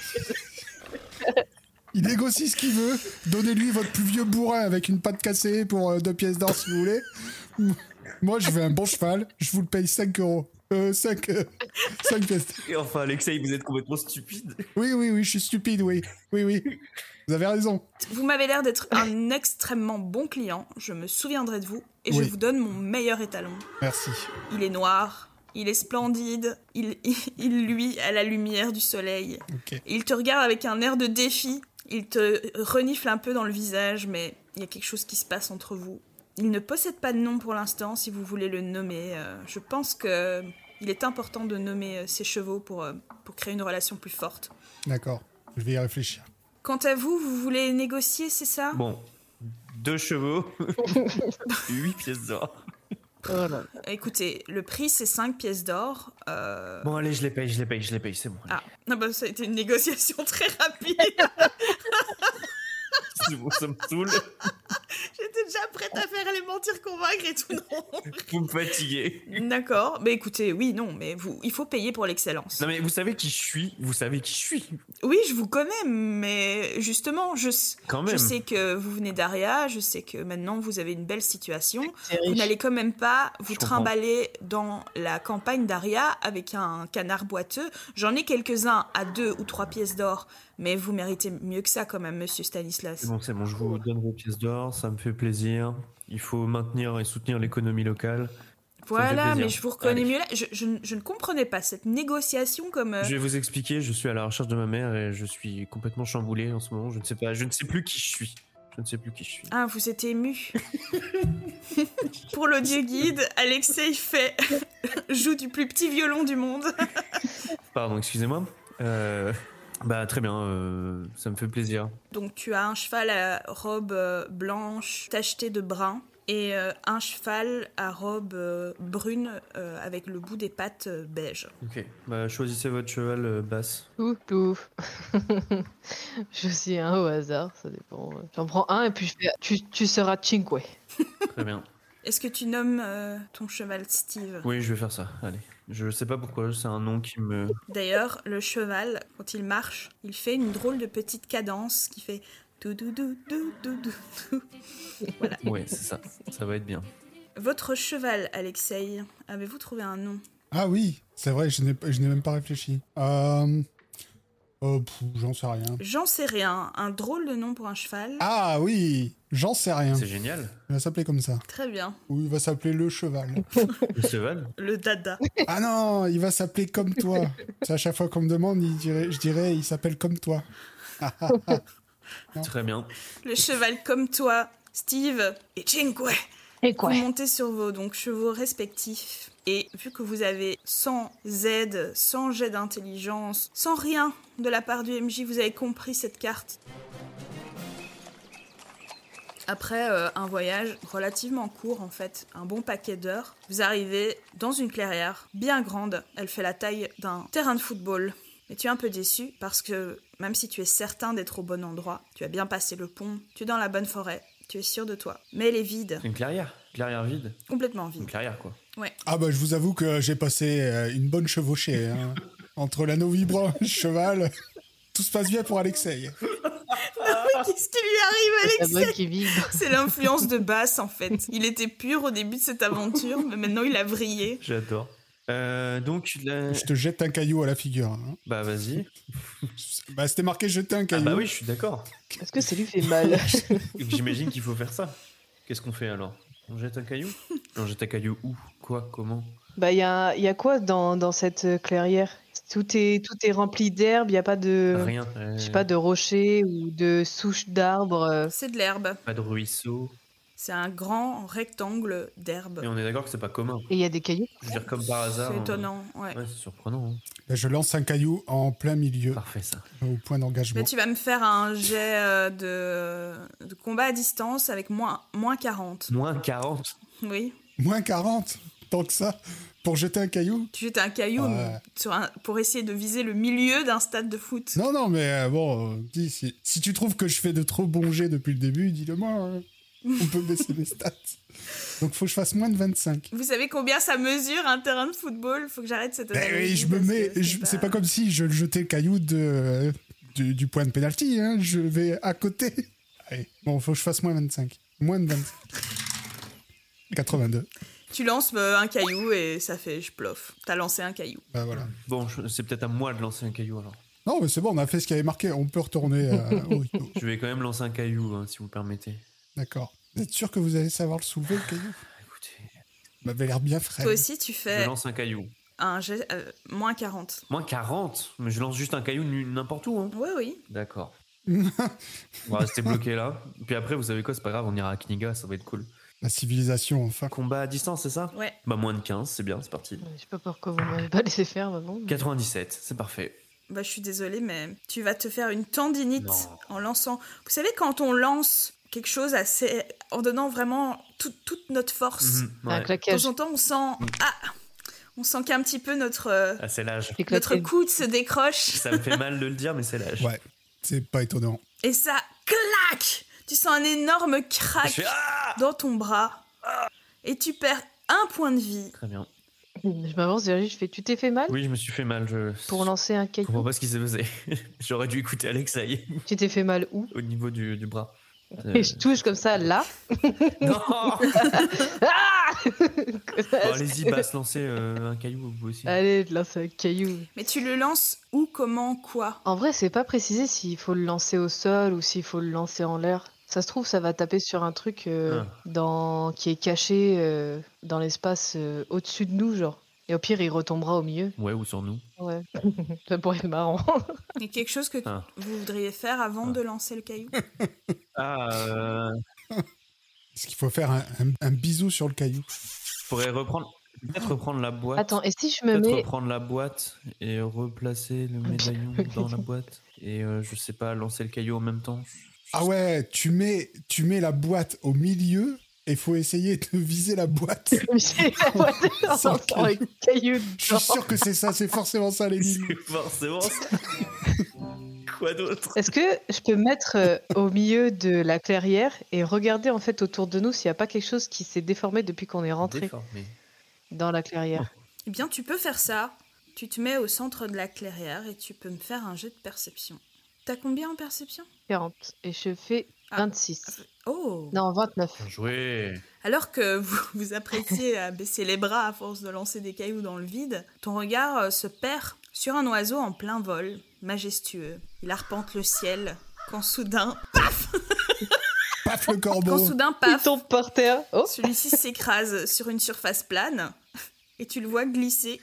il négocie ce qu'il veut. Donnez-lui votre plus vieux bourrin avec une patte cassée pour euh, deux pièces d'or si vous voulez. Moi je veux un bon cheval, je vous le paye cinq euros. Euh, cinq, euh, cinq pièces. Et enfin, Alexei, vous êtes complètement stupide. Oui, oui, oui, je suis stupide, oui. Oui, oui. Vous avez raison. Vous m'avez l'air d'être un extrêmement bon client. Je me souviendrai de vous et je Oui. vous donne mon meilleur étalon. Merci. Il est noir, il est splendide, il, il, il luit à la lumière du soleil. Ok. Il te regarde avec un air de défi. Il te renifle un peu dans le visage, mais il y a quelque chose qui se passe entre vous. Il ne possède pas de nom pour l'instant, si vous voulez le nommer. Euh, je pense que il est important de nommer euh, ces chevaux pour, euh, pour créer une relation plus forte. D'accord, je vais y réfléchir. Quant à vous, vous voulez négocier, c'est ça? Bon, deux chevaux, huit pièces d'or. Voilà. Écoutez, le prix c'est cinq pièces d'or. Euh... Bon, allez, je les paye, je les paye, je les paye, c'est bon. allez. Ah, non, bah, ça a été une négociation très rapide. C'est bon, ça me saoule. J'étais déjà prête à faire les mentir convaincre et tout, non. Vous me fatiguez. D'accord, mais écoutez, oui, non, mais vous, il faut payer pour l'excellence. Non, mais vous savez qui je suis. Vous savez qui je suis. Oui, je vous connais, mais justement, je, Quand je même. sais que vous venez d'Aria, je sais que maintenant vous avez une belle situation. C'est Vous riche. n'allez quand même pas vous Je comprends. trimballer dans la campagne d'Aria avec un canard boiteux. J'en ai quelques-uns à deux ou trois pièces d'or, mais vous méritez mieux que ça quand même, monsieur Stanislas. C'est bon, c'est bon, je vous donne vos pièces d'or, ça me fait plaisir. Il faut maintenir et soutenir l'économie locale. Voilà, plaisir. mais je vous reconnais Allez. mieux là. Je, je, je ne comprenais pas cette négociation comme... euh, Je vais vous expliquer, je suis à la recherche de ma mère et je suis complètement chamboulé en ce moment. Je ne sais pas, je ne sais plus qui je suis. Je ne sais plus qui je suis. Ah, vous êtes ému. Pour l'audio guide, Alexei fait joue du plus petit violon du monde. Pardon, excusez-moi. Euh, bah très bien, euh, ça me fait plaisir. Donc tu as un cheval à robe euh, blanche tachetée de brun. et euh, un cheval à robe euh, brune euh, avec le bout des pattes euh, beige. Ok, bah choisissez votre cheval euh, basse. Ouf, ouf. Je suis un au hasard, ça dépend. J'en prends un et puis je fais. Tu, tu seras cinque. Très bien. Est-ce que tu nommes euh, ton cheval Steve? Oui, je vais faire ça. Allez. Je sais pas pourquoi, c'est un nom qui me... D'ailleurs, le cheval, quand il marche, il fait une drôle de petite cadence qui fait dou dou dou dou dou dou dou. Voilà. Ouais, c'est ça. Ça va être bien. Votre cheval, Alexei, avez-vous trouvé un nom? Ah oui, c'est vrai, je n'ai, je n'ai même pas réfléchi. Euh... Oh, pff, j'en sais rien. J'en sais rien. Un drôle de nom pour un cheval. Ah oui, j'en sais rien. C'est génial. Il va s'appeler comme ça. Très bien. Ou il va s'appeler le cheval. Le cheval. Le dada. Ah non, il va s'appeler comme toi. C'est à chaque fois qu'on me demande, il dirait, je dirais, il s'appelle comme toi. Très bien. Le cheval comme toi, Steve et Cinque. Et quoi? Vous montez sur vos donc, chevaux respectifs. Et vu que vous avez cent Z, cent jet d'intelligence, sans rien de la part du M J, vous avez compris cette carte. Après euh, un voyage relativement court en fait, un bon paquet d'heures, vous arrivez dans une clairière bien grande. Elle fait la taille d'un terrain de football. Mais tu es un peu déçu parce que même si tu es certain d'être au bon endroit, tu as bien passé le pont, tu es dans la bonne forêt, tu es sûr de toi. Mais elle est vide, C'est une clairière. Clairière vide. complètement Une vide. clairière, quoi. Ah bah je vous avoue que j'ai passé euh, une bonne chevauchée. Hein. Entre l'anneau vibrant et le cheval, tout se passe bien pour Alexei. Qu'est-ce qui lui arrive, La Alexei? bonne qui vibre. C'est l'influence de Bass en fait. Il était pur au début de cette aventure, mais maintenant il a vrillé. J'adore. Euh, donc, la... Je te jette un caillou à la figure. Hein. bah vas-y. Bah c'était marqué jeter un Ah caillou. bah oui, je suis d'accord. Est-ce que ça lui fait mal? J'imagine qu'il faut faire ça. Qu'est-ce qu'on fait alors? On jette un caillou? On jette un caillou où? Quoi? Comment? Bah, il y a, y a quoi dans, dans cette clairière? Tout est, tout est rempli d'herbe, il n'y a pas de. Rien. euh, Je sais pas, de rochers ou de souches d'arbres. euh. C'est de l'herbe. Pas de ruisseau. C'est un grand rectangle d'herbe. Mais on est d'accord que c'est pas commun. Et il y a des cailloux. Je veux dire, comme par hasard. C'est hein. étonnant, ouais. Ouais, c'est surprenant. hein. Bah, je lance un caillou en plein milieu, Parfait, ça. au point d'engagement. Mais tu vas me faire un jet euh, de, de combat à distance avec moins, moins quarante. Moins quarante. Oui. Moins quarante, tant que ça, pour jeter un caillou. Tu jettes un caillou Ouais. sur un- pour essayer de viser le milieu d'un stade de foot. Non, non, mais euh, bon, euh, dis, si, si tu trouves que je fais de trop bons jets depuis le début, dis-le moi. hein. On peut baisser les stats. Donc faut que je fasse moins de vingt-cinq. Vous savez combien ça mesure un terrain de football? Faut que j'arrête cette Eh analogie. oui, je me parce mets. que je- C'est pas comme si je jetais le caillou de, du, du point de pénalty. Hein. Je vais à côté. Allez, bon, faut que je fasse moins vingt-cinq. Moins de vingt-cinq. quatre-vingt-deux. Tu lances euh, un caillou et ça fait je plof. T'as lancé un caillou. Bah voilà. Bon, je- c'est peut-être à moi de lancer un caillou alors. Non, mais c'est bon, on a fait ce qui avait marqué. On peut retourner euh, au rideau. Je vais quand même lancer un caillou, hein, si vous le permettez. D'accord. Vous êtes sûr que vous allez savoir le soulever, le caillou? Écoutez, Il m'avait l'air bien frais. Toi aussi, tu je fais lance un caillou. un jet euh, moins quarante. Moins quarante? Mais je lance juste un caillou nu- n'importe où, hein. Oui, oui. D'accord. On va rester bloqué là. Puis après, vous savez quoi, c'est pas grave, on ira à Kniga, ça va être cool. La civilisation, enfin. Combat à distance, c'est ça? Ouais. Bah, moins de quinze, c'est bien, c'est parti. Je sais pas pourquoi vous m'avez pas laissé faire avant. mais- quatre-vingt-dix-sept, c'est parfait. Bah, je suis désolée, mais tu vas te faire une tendinite Non. en lançant. Vous savez, quand on lance quelque chose assez. En donnant vraiment tout- toute notre force, Mhm, Un ouais. de claquage. temps en temps, on sent. Ah On sent qu'un petit peu notre, euh, Ah, c'est l'âge. Éclaté. notre coude se décroche. Ça me fait mal de le dire, mais c'est l'âge. Ouais, c'est pas étonnant. Et ça claque. Tu sens un énorme Je crack fais ah dans ton bras. Et tu perds un point de vie. Très bien. Je m'avance vers lui, je fais tu t'es fait mal Oui, je me suis fait mal. Je pour lancer un je comprends caillou. pas ce qui s'est passé. J'aurais dû écouter Alexei Tu t'es fait mal où? au niveau du, du bras. Euh, Et je touche comme ça là. Non Ah Bon, allez-y, Bass, lancez euh, un caillou, vous aussi. Allez, lance un caillou. Mais tu le lances où, comment, quoi? En vrai, c'est pas précisé s'il faut le lancer au sol ou s'il faut le lancer en l'air. Ça se trouve, ça va taper sur un truc euh, Ah. dans... qui est caché euh, dans l'espace euh, au-dessus de nous, genre. Et au pire, il retombera au milieu. Ouais, ou sur nous. Ouais. Ça pourrait être marrant. Il y a quelque chose que Ah. vous voudriez faire avant Ah. de lancer le caillou? Ah, euh, Est-ce qu'il faut faire un, un- un bisou sur le caillou? je pourrais reprendre. Peut-être reprendre la boîte. Attends, et si je me Peut-être mets... reprendre la boîte et replacer le médaillon dans la boîte. Et euh, je sais pas, lancer le caillou en même temps. Je- Ah ouais, tu mets, tu mets la boîte au milieu et faut essayer de viser la boîte. J'ai la boîte en Sans lançant un caillou Je suis sûr que c'est ça, c'est forcément ça l'énigme. C'est forcément ça. Quoi d'autre? Est-ce que je peux me mettre euh, au milieu de la clairière et regarder en fait autour de nous s'il n'y a pas quelque chose qui s'est déformé depuis qu'on est rentré Déformé. dans la clairière? Eh bien, tu peux faire ça. Tu te mets au centre de la clairière et tu peux me faire un jet de perception. T'as combien en perception? quarante. Et je fais Ah. vingt-six. Oh! Non, vingt-neuf. Bien joué. Alors que vous vous apprêtiez à baisser les bras à force de lancer des cailloux dans le vide, ton regard euh, se perd sur un oiseau en plein vol, majestueux. Il arpente le ciel, quand soudain, paf! Paf le Quand corbeau. soudain, Il paf! tombe par terre. Oh, Celui-ci s'écrase sur une surface plane et tu le vois glisser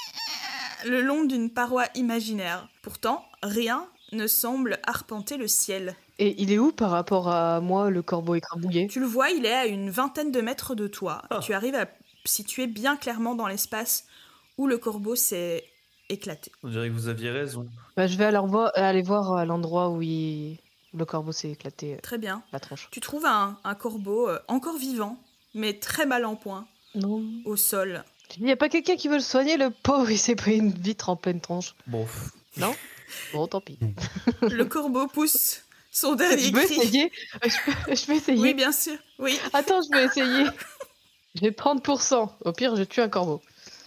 le long d'une paroi imaginaire. Pourtant, rien ne semble arpenter le ciel. et il est où par rapport à moi, le corbeau écrabouillé? Tu le vois, il est à une vingtaine de mètres de toi. Ah. Tu arrives à situer bien clairement dans l'espace où le corbeau s'est éclaté. On dirait que vous aviez raison. Bah, je vais aller voir, aller voir à l'endroit où il- le corbeau s'est éclaté euh, Très bien. la tronche. Tu trouves un, un corbeau euh, encore vivant, mais très mal en point, Non. au sol. Il n'y a pas quelqu'un qui veut le soigner, le pauvre, il s'est pris une vitre en pleine tronche. Bon. Non? Bon, tant pis. Le corbeau pousse son dernier Je peux cri. essayer? Je peux, je peux essayer? Oui, bien sûr. Oui. Attends, je vais essayer. J'ai trente pour cent. Au pire, je tue un corbeau.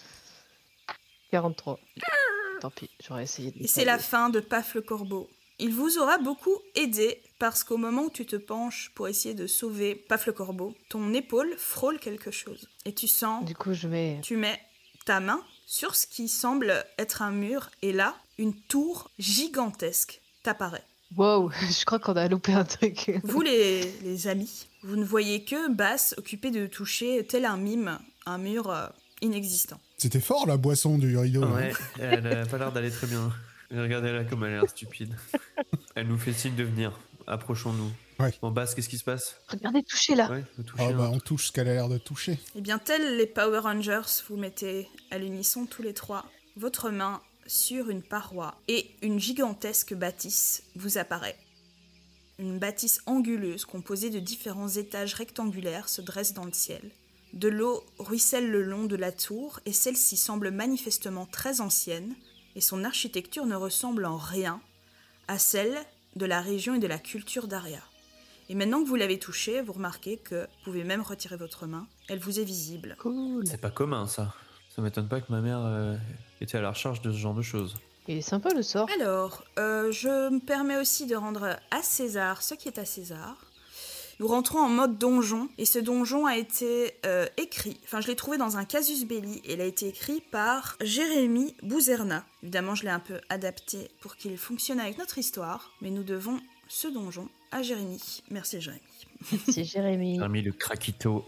quarante-trois. Tant pis, j'aurais essayé de Et c'est la fin de Paf le corbeau. Il vous aura beaucoup aidé parce qu'au moment où tu te penches pour essayer de sauver Paf le corbeau, ton épaule frôle quelque chose. Et tu sens, Du coup, je mets... tu mets ta main sur ce qui semble être un mur et là, une tour gigantesque t'apparaît. Wow, je crois qu'on a loupé un truc. Vous les, les amis, vous ne voyez que Bass occupé de toucher tel un mime un mur euh, inexistant. C'était fort la boisson du rideau. là. Ouais, elle a pas l'air d'aller très bien. Regardez-la comme elle a l'air stupide. Elle nous fait signe de venir. Approchons-nous. Ouais. Bon, Basse, qu'est-ce qui se passe? Regardez, touchez là. Ouais, faut toucher. Ah bah hein. on touche ce qu'elle a l'air de toucher. Eh bien, tels les Power Rangers, vous mettez à l'unisson tous les trois votre main sur une paroi et une gigantesque bâtisse vous apparaît. Une bâtisse anguleuse composée de différents étages rectangulaires se dresse dans le ciel. De l'eau ruisselle le long de la tour et celle-ci semble manifestement très ancienne et son architecture ne ressemble en rien à celle de la région et de la culture d'Aria. Et maintenant que vous l'avez touchée, vous remarquez que vous pouvez même retirer votre main, elle vous est visible. Cool. C'est pas commun, ça. Ça m'étonne pas que ma mère euh, était à la recherche de ce genre de choses. Il est sympa le sort. Alors, euh, je me permets aussi de rendre à César ce qui est à César. Nous rentrons en mode donjon, et ce donjon a été euh, écrit, enfin je l'ai trouvé dans un casus belli, et il a été écrit par Jérémy Bouzerna. Évidemment, je l'ai un peu adapté pour qu'il fonctionne avec notre histoire, mais nous devons ce donjon à Jérémy. Merci Jérémy. C'est Jérémy. Parmi le craquito.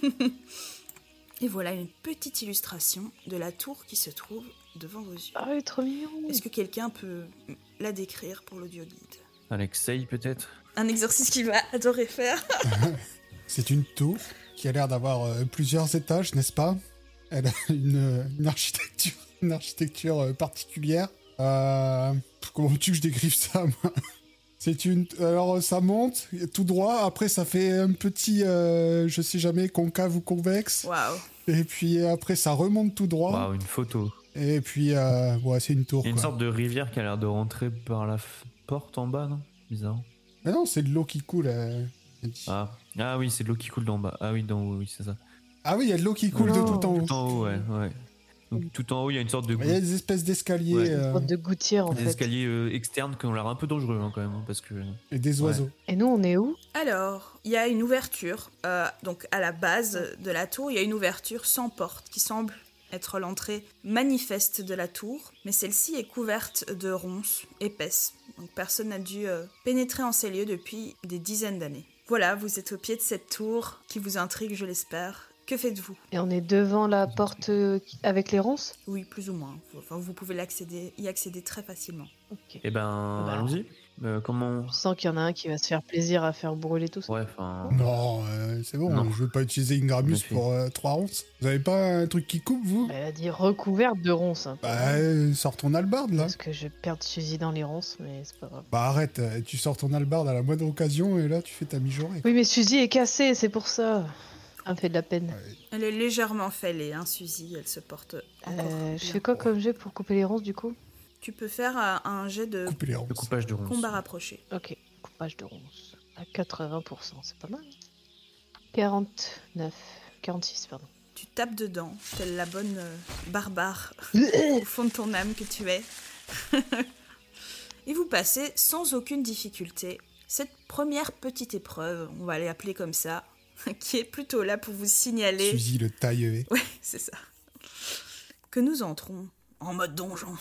Et voilà une petite illustration de la tour qui se trouve devant vos yeux. Ah, il est trop mignon. Est-ce que quelqu'un peut la décrire pour l'audio-guide? Alexei, peut-être? Un exercice qu'il va adorer faire. C'est une tour qui a l'air d'avoir euh, plusieurs étages, n'est-ce pas? Elle a une, une architecture, une architecture euh, particulière. Euh, comment veux-tu que je décrive ça, moi? C'est une. Alors ça monte tout droit. Après ça fait un petit, euh, je sais jamais, concave ou convexe. Waouh. Et puis après ça remonte tout droit. Waouh, une photo. Et puis euh, ouais, c'est une tour. Il y a une quoi. sorte de rivière qui a l'air de rentrer par la f- porte en bas, non? Bizarre. Mais non, c'est de l'eau qui coule. euh, elle dit. Ah. ah oui, c'est de l'eau qui coule d'en bas. Ah oui, d'en haut, oui, c'est ça. Ah oui, il y a de l'eau qui coule de Non. tout en haut. Tout en haut, ouais, ouais. Donc, tout en haut, il y a une sorte de Il y a des espèces d'escaliers Ouais. euh, Sorte de gouttière en des fait. escaliers euh, externes qui ont l'air un peu dangereux hein, quand même, hein, parce que et des oiseaux. Et nous, on est où? Alors, il y a une ouverture. euh, donc, à la base de la tour, il y a une ouverture sans porte qui semble être l'entrée manifeste de la tour, mais celle-ci est couverte de ronces épaisses. Donc, personne n'a dû euh, pénétrer en ces lieux depuis des dizaines d'années. Voilà, vous êtes au pied de cette tour qui vous intrigue, je l'espère. Que faites-vous? Et on est devant la porte euh, qui- avec les ronces? Oui, plus ou moins. Enfin, vous pouvez l'accéder, y accéder très facilement. Ok. eh ben, Bah. allons-y. Euh, comment? Je sens qu'il y en a un qui va se faire plaisir à faire brûler tout ça. Ouais, enfin. Non, euh, c'est bon, Non. je veux pas utiliser une Gramus En effet. pour euh, trois ronces. Vous avez pas un truc qui coupe, vous? Elle a dit recouverte de ronces. hein. Bah, euh, sors ton albarde, là. Parce que je perds Suzy dans les ronces, mais c'est pas grave. Bah arrête, euh, tu sors ton albarde à la moindre occasion et là tu fais ta mi-journée. Oui, mais Suzy est cassée, c'est pour ça. Ça me fait de la peine. Ouais. Elle est légèrement fêlée, hein, Suzy. Elle se porte encore Euh, bien. je fais quoi comme jet pour couper les ronces du coup? Tu peux faire euh, un jet de Couper les ronces. Le coupage de ronces. combat rapproché. Ok, coupage de ronces. À quatre-vingts pour cent, c'est pas mal. quarante-neuf, quarante-six, pardon. Tu tapes dedans, telle la bonne euh, barbare Euh, au fond de ton âme que tu es. Et vous passez sans aucune difficulté cette première petite épreuve, on va l'appeler comme ça, qui est plutôt là pour vous signaler... Suzy le tailleux. Ouais, c'est ça. Que nous entrons en mode donjon.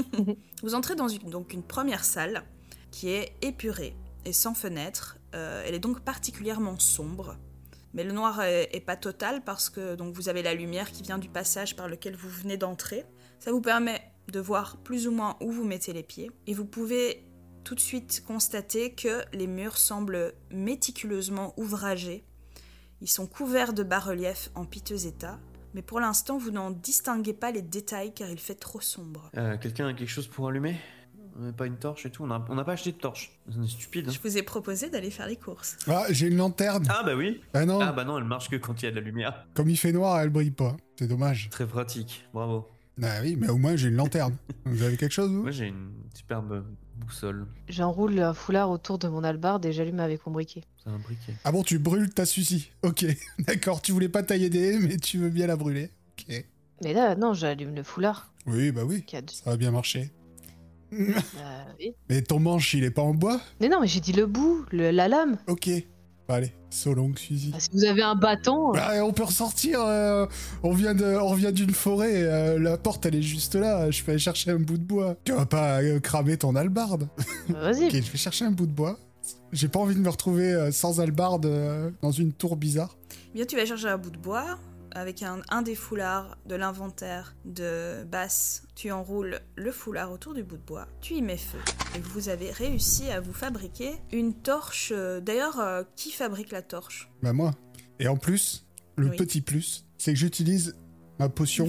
Vous entrez dans une, donc une première salle qui est épurée et sans fenêtre. Euh, elle est donc particulièrement sombre. Mais le noir est, est pas total parce que donc vous avez la lumière qui vient du passage par lequel vous venez d'entrer. Ça vous permet de voir plus ou moins où vous mettez les pieds. Et vous pouvez tout de suite constater que les murs semblent méticuleusement ouvragés. Ils sont couverts de bas-reliefs en piteux état. Mais pour l'instant, vous n'en distinguez pas les détails car il fait trop sombre. Euh, Quelqu'un a quelque chose pour allumer? Euh, Pas une torche et tout? On n'a on a pas acheté de torche. C'est stupide. Hein. Je vous ai proposé d'aller faire les courses. Ah, j'ai une lanterne. Ah bah oui. Ah non, Ah bah non, elle marche que quand il y a de la lumière. comme il fait noir, elle brille pas. C'est dommage. Très pratique, bravo. Ah oui, mais au moins j'ai une lanterne. Vous avez quelque chose, vous? Moi j'ai une superbe boussole. J'enroule un foulard autour de mon hallebarde et j'allume avec mon briquet. C'est un briquet. Ah bon, tu brûles ta Suzy. Ok, d'accord, tu voulais pas tailler des haies, mais tu veux bien la brûler. Ok. Mais là, non, j'allume le foulard. Oui, bah oui, qui a du- ça va bien marcher. Euh, oui. Mais ton manche, il est pas en bois? Mais non, mais j'ai dit le bout, le- la lame. Ok. Bah allez, so long, Suzy. Ah, si vous avez un bâton... euh, Bah, on peut ressortir, euh, on vient de, on vient d'une forêt, euh, la porte elle est juste là, je peux aller chercher un bout de bois. Tu vas pas euh, cramer ton hallebarde. bah, Vas-y. Ok, je vais chercher un bout de bois. J'ai pas envie de me retrouver euh, sans hallebarde euh, dans une tour bizarre. Bien, tu vas chercher un bout de bois avec un, un des foulards de l'inventaire de Basse. Tu enroules le foulard autour du bout de bois, tu y mets feu. Et vous avez réussi à vous fabriquer une torche. euh, D'ailleurs, euh, qui fabrique la torche? Bah moi. Et en plus, le Oui. petit plus, c'est que j'utilise ma potion.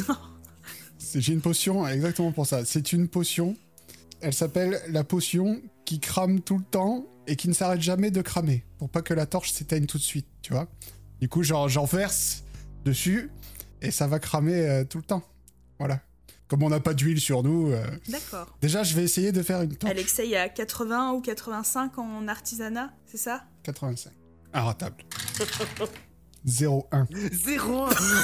C'est- J'ai une potion exactement pour ça. C'est une potion. Elle s'appelle la potion qui crame tout le temps et qui ne s'arrête jamais de cramer. Pour pas que la torche s'éteigne tout de suite, tu vois. Du coup, genre, j'en verse dessus et ça va cramer euh, tout le temps. Voilà. Comme on n'a pas d'huile sur nous. euh, D'accord. Déjà, je vais essayer de faire une torche. Alexei, il y a quatre-vingts ou quatre-vingt-cinq en artisanat, c'est ça? quatre-vingt-cinq. Inratable. zéro un. Zéro.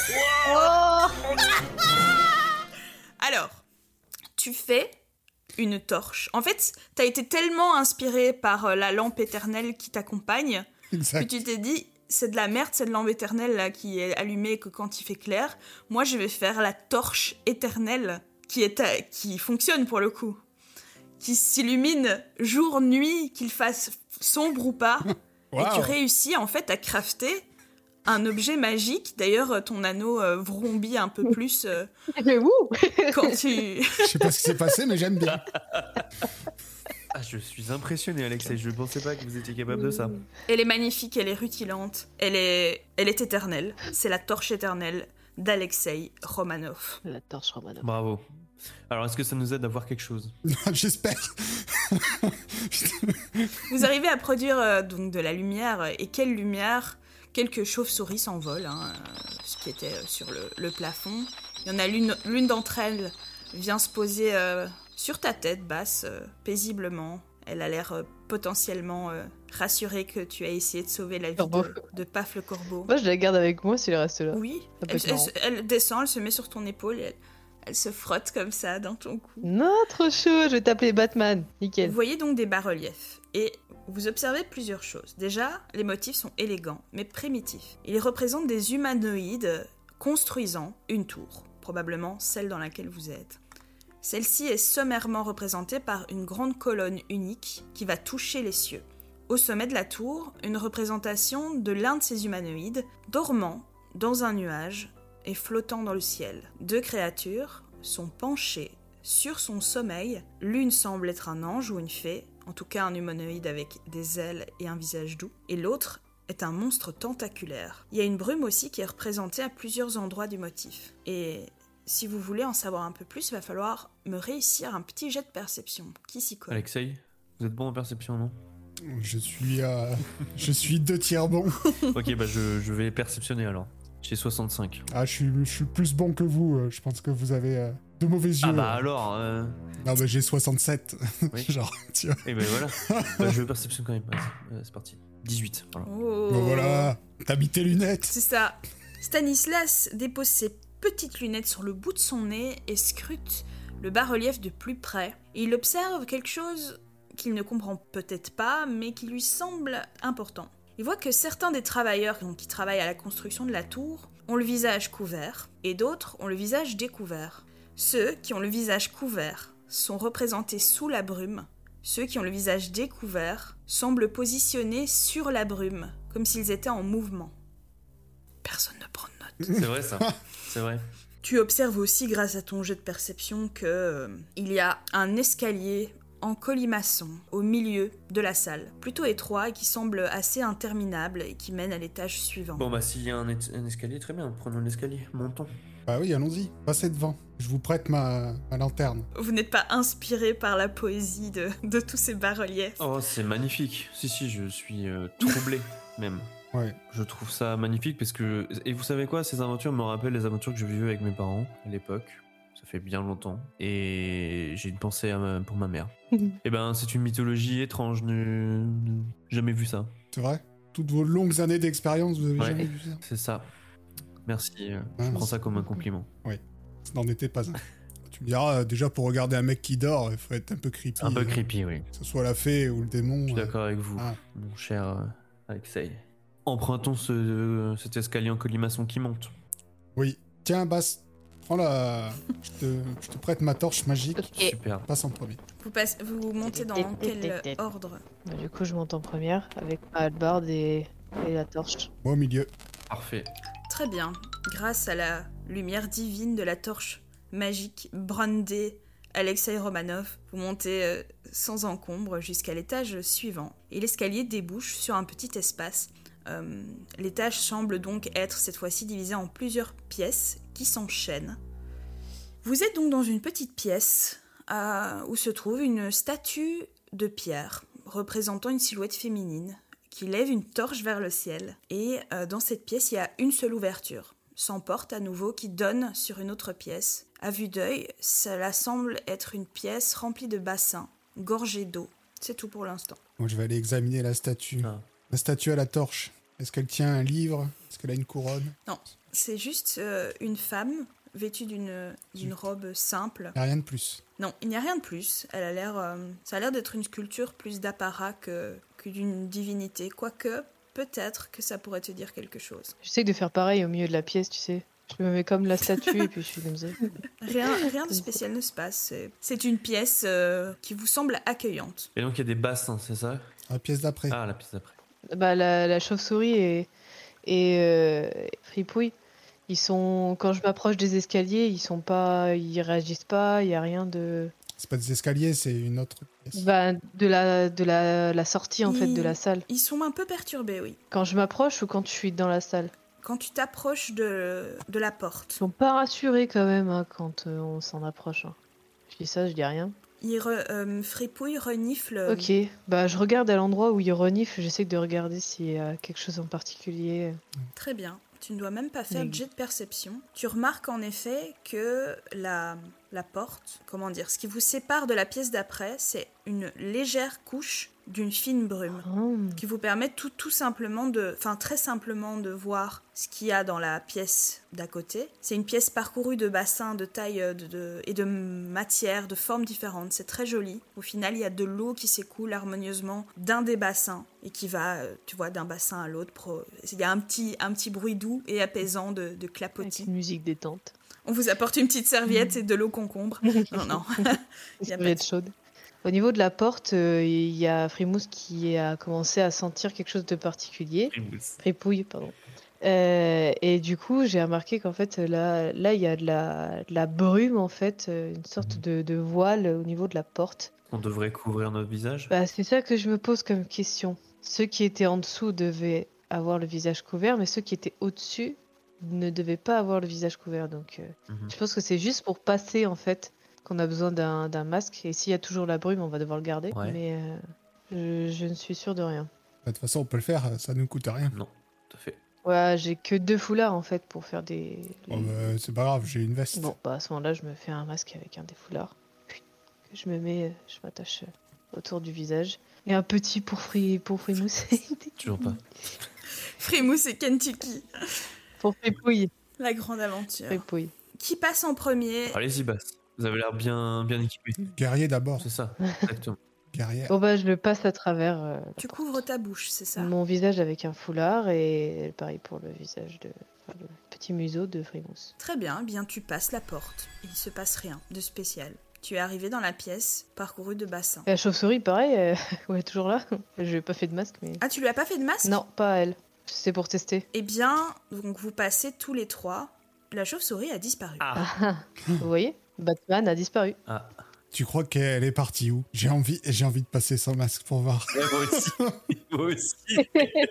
Alors, tu fais une torche. En fait, t'as été tellement inspiré par euh, la lampe éternelle qui t'accompagne que Exact. tu t'es dit, c'est de la merde, cette lampe éternelle là qui est allumée que quand il fait clair. Moi, je vais faire la torche éternelle qui est à- qui fonctionne pour le coup, qui s'illumine jour nuit, qu'il fasse sombre ou pas. Et tu Waouh. réussis en fait à crafter un objet magique. D'ailleurs, ton anneau euh, vrombit un peu plus euh, Mais ouh quand tu. Je sais pas ce qui s'est passé, mais j'aime bien. Ah, je suis impressionné, Alexei. Je ne pensais pas que vous étiez capable de ça. Elle est magnifique, elle est rutilante, elle est, elle est éternelle. C'est la torche éternelle d'Alexei Romanov. La torche Romanov. Bravo. Alors, est-ce que ça nous aide à voir quelque chose? J'espère. Vous arrivez à produire euh, donc de la lumière, et quelle lumière? Quelques chauves-souris s'envolent, hein, euh, ce qui était euh, sur le, le plafond. Il y en a l'une, l'une d'entre elles vient se poser euh, sur ta tête, Basse, euh, paisiblement. Elle a l'air euh, potentiellement euh, rassurée que tu as essayé de sauver la vie Corbeau. de, de Paf le corbeau. Moi, je la garde avec moi s'il reste là. Oui, Ça peut elle, être elle marrant. se- elle descend, elle se met sur ton épaule et elle, elle se frotte comme ça dans ton cou. Non, trop chaud, je vais t'appeler Batman. Nickel. Vous voyez donc des bas-reliefs et vous observez plusieurs choses. Déjà, les motifs sont élégants mais primitifs. Ils représentent des humanoïdes construisant une tour, probablement celle dans laquelle vous êtes. Celle-ci est sommairement représentée par une grande colonne unique qui va toucher les cieux. Au sommet de la tour, une représentation de l'un de ces humanoïdes dormant dans un nuage et flottant dans le ciel. Deux créatures sont penchées sur son sommeil. L'une semble être un ange ou une fée, en tout cas un humanoïde avec des ailes et un visage doux, et l'autre est un monstre tentaculaire. Il y a une brume aussi qui est représentée à plusieurs endroits du motif. Et si vous voulez en savoir un peu plus, il va falloir me réussir un petit jet de perception. Qui s'y colle? Alexei, vous êtes bon en perception, non? Je suis, euh, je suis deux tiers bon. Ok, bah je, je vais perceptionner alors. J'ai soixante-cinq. Ah, je suis, je suis plus bon que vous. euh, Je pense que vous avez euh, de mauvais yeux. Ah bah alors euh... Non, bah j'ai soixante-sept. Oui. Genre, tu vois. Et ben voilà. Bah, je perceptionne quand même. Vas-y, euh, c'est parti. dix-huit. Voilà. Oh. Bon, voilà. T'as mis tes lunettes. C'est ça. Stanislas dépose ses petites lunettes sur le bout de son nez et scrute le bas-relief de plus près. Il observe quelque chose qu'il ne comprend peut-être pas, mais qui lui semble important. Il voit que certains des travailleurs donc, qui travaillent à la construction de la tour ont le visage couvert, et d'autres ont le visage découvert. Ceux qui ont le visage couvert sont représentés sous la brume. Ceux qui ont le visage découvert semblent positionnés sur la brume, comme s'ils étaient en mouvement. Personne ne prend de note. C'est vrai ça. C'est vrai. Tu observes aussi, grâce à ton jet de perception, que euh, il y a un escalier en colimaçon au milieu de la salle, plutôt étroit et qui semble assez interminable et qui mène à l'étage suivant. Bon bah s'il y a un, es- un escalier, très bien. Prenons l'escalier. Montons. Bah oui, allons-y. Passez devant. Je vous prête ma, ma lanterne. Vous n'êtes pas inspiré par la poésie de, de tous ces bas-reliefs. Oh, c'est magnifique. Si, si, je suis euh, troublé même. Ouais. Je trouve ça magnifique parce que... Et vous savez quoi? Ces aventures me rappellent les aventures que je vivais avec mes parents à l'époque. Ça fait bien longtemps. Et j'ai une pensée à ma- pour ma mère. Et ben, c'est une mythologie étrange. Je n'ai jamais vu ça. C'est vrai? Toutes vos longues années d'expérience, vous avez Ouais. jamais vu ça? C'est ça. Merci. euh, Ah, je prends c'est- ça comme un compliment. Ça n'en était pas un. Tu me diras, euh, déjà pour regarder un mec qui dort, il faut être un peu creepy. Un peu hein. creepy, oui. Que ce soit la fée ou le démon. Je suis euh. d'accord avec vous, Ah. mon cher euh, Alexei. Empruntons ce, cet escalier en colimaçon qui monte. Oui. Tiens, Bass, prends la. je, te, je te prête ma torche magique. Ok. Super. Passe en premier. Vous, passe- vous montez dans quel ordre? Bah, du coup, je monte en première avec ma hallebarde et, et la torche. Moi au milieu. Parfait. Très bien. Grâce à la lumière divine de la torche magique brandée Alexei Romanov, vous montez euh, sans encombre jusqu'à l'étage suivant. Et l'escalier débouche sur un petit espace. Euh, l'étage semble donc être cette fois-ci divisé en plusieurs pièces qui s'enchaînent. Vous êtes donc dans une petite pièce euh, où se trouve une statue de pierre représentant une silhouette féminine qui lève une torche vers le ciel. Et euh, dans cette pièce, il y a une seule ouverture, sans porte à nouveau, qui donne sur une autre pièce. À vue d'œil, cela semble être une pièce remplie de bassins, gorgés d'eau. C'est tout pour l'instant. Moi je vais aller examiner la statue. Ah. La statue à la torche. Est-ce qu'elle tient un livre? Est-ce qu'elle a une couronne? Non, c'est juste euh, une femme vêtue d'une d'une robe simple. Il n'y a rien de plus. Non, il n'y a rien de plus. Elle a l'air, euh, ça a l'air d'être une sculpture plus d'apparat que, que d'une divinité. Quoique, peut-être que ça pourrait te dire quelque chose. J'essaie de faire pareil au milieu de la pièce, tu sais. Je me mets comme la statue et puis je suis comme ça. Rien, rien de spécial ne se passe. C'est, c'est une pièce euh, qui vous semble accueillante. Et donc il y a des bassins, c'est ça? La pièce d'après. Ah, la pièce d'après. Bah, la, la chauve-souris et, et euh, Fripouille, ils sont, quand je m'approche des escaliers, ils sont pas, ils réagissent pas, il y a rien de, C'est pas des escaliers, c'est une autre pièce. bah, de la, de la, la sortie en fait de la salle. Ils sont un peu perturbés, oui. Quand je m'approche ou quand je suis dans la salle. Quand tu t'approches de, de la porte, Ils sont pas rassurés quand même hein, quand euh, on s'en approche. hein. Je dis ça, je dis rien. il re, euh, fripouille, renifle. Ok, bah je regarde à l'endroit où il renifle, j'essaie de regarder s'il y a quelque chose en particulier. Très bien. Tu ne dois même pas faire Oui. de jet de perception. Tu remarques en effet que la, la porte, comment dire, ce qui vous sépare de la pièce d'après, c'est une légère couche d'une fine brume Hum, qui vous permet tout, tout simplement de, enfin très simplement de voir ce qu'il y a dans la pièce d'à côté. C'est une pièce parcourue de bassins, de tailles de, de- et de matières, de formes différentes. C'est très joli. Au final, il y a de l'eau qui s'écoule harmonieusement d'un des bassins et qui va, euh, tu vois, d'un bassin à l'autre. Pro- Il y a un petit, un petit bruit doux et apaisant de, de avec clapotis. une musique détente. On vous apporte une petite serviette et de l'eau concombre. Non, non. Une Y a pas serviette chaude. Au niveau de la porte, euh, il y a Frimousse qui a commencé à sentir quelque chose de particulier. Primousse. Fripouille, pardon. Euh, et du coup, j'ai remarqué qu'en fait, là, là, il y a de la, de la brume, en fait, euh, une sorte de, de voile au niveau de la porte. On devrait couvrir notre visage. Bah, c'est ça que je me pose comme question. Ceux qui étaient en dessous devaient avoir le visage couvert, mais ceux qui étaient au-dessus ne devaient pas avoir le visage couvert. Donc, euh, Mhm. je pense que c'est juste pour passer, en fait, qu'on a besoin d'un d'un masque. Et s'il y a toujours la brume, on va devoir le garder. Ouais. Mais, euh, je, je ne suis sûre de rien. De toute façon, on peut le faire, ça ne nous coûte rien. Non, tout à fait. Ouais, j'ai que deux foulards en fait pour faire des. Oh, bah, c'est pas grave, j'ai une veste. Bon, bah à ce moment-là, je me fais un masque avec un des foulards. Puis, que je me mets, euh, je m'attache euh, autour du visage. Et un petit pour Free, pour Frimousse. Toujours pas. Frimousse et Kentucky. Pour Fripouille. La grande aventure. Fripouille. Qui passe en premier? Allez-y, Bass. Vous avez l'air bien, bien équipé. Guerrier d'abord. C'est ça, exactement. Guerrier. Bon bah je le passe à travers euh, la Tu porte. couvres ta bouche, c'est ça? Mon visage avec un foulard et pareil pour le visage de. Enfin, le petit museau de Frimousse. Très bien, eh bien tu passes la porte. Il ne se passe rien de spécial. Tu es arrivé dans la pièce, parcourue de bassins. Et la chauve-souris, pareil, euh, elle est toujours là. Je lui ai pas fait de masque, mais. Ah, tu lui as pas fait de masque? Non, pas à elle. C'est pour tester. Eh bien, donc vous passez tous les trois. La chauve-souris a disparu. Ah, Ah, ah. Vous voyez, Batman a disparu. ah. Tu crois qu'elle est partie où? J'ai envie, j'ai envie de passer sans masque pour voir. Ouais, moi aussi. Moi aussi.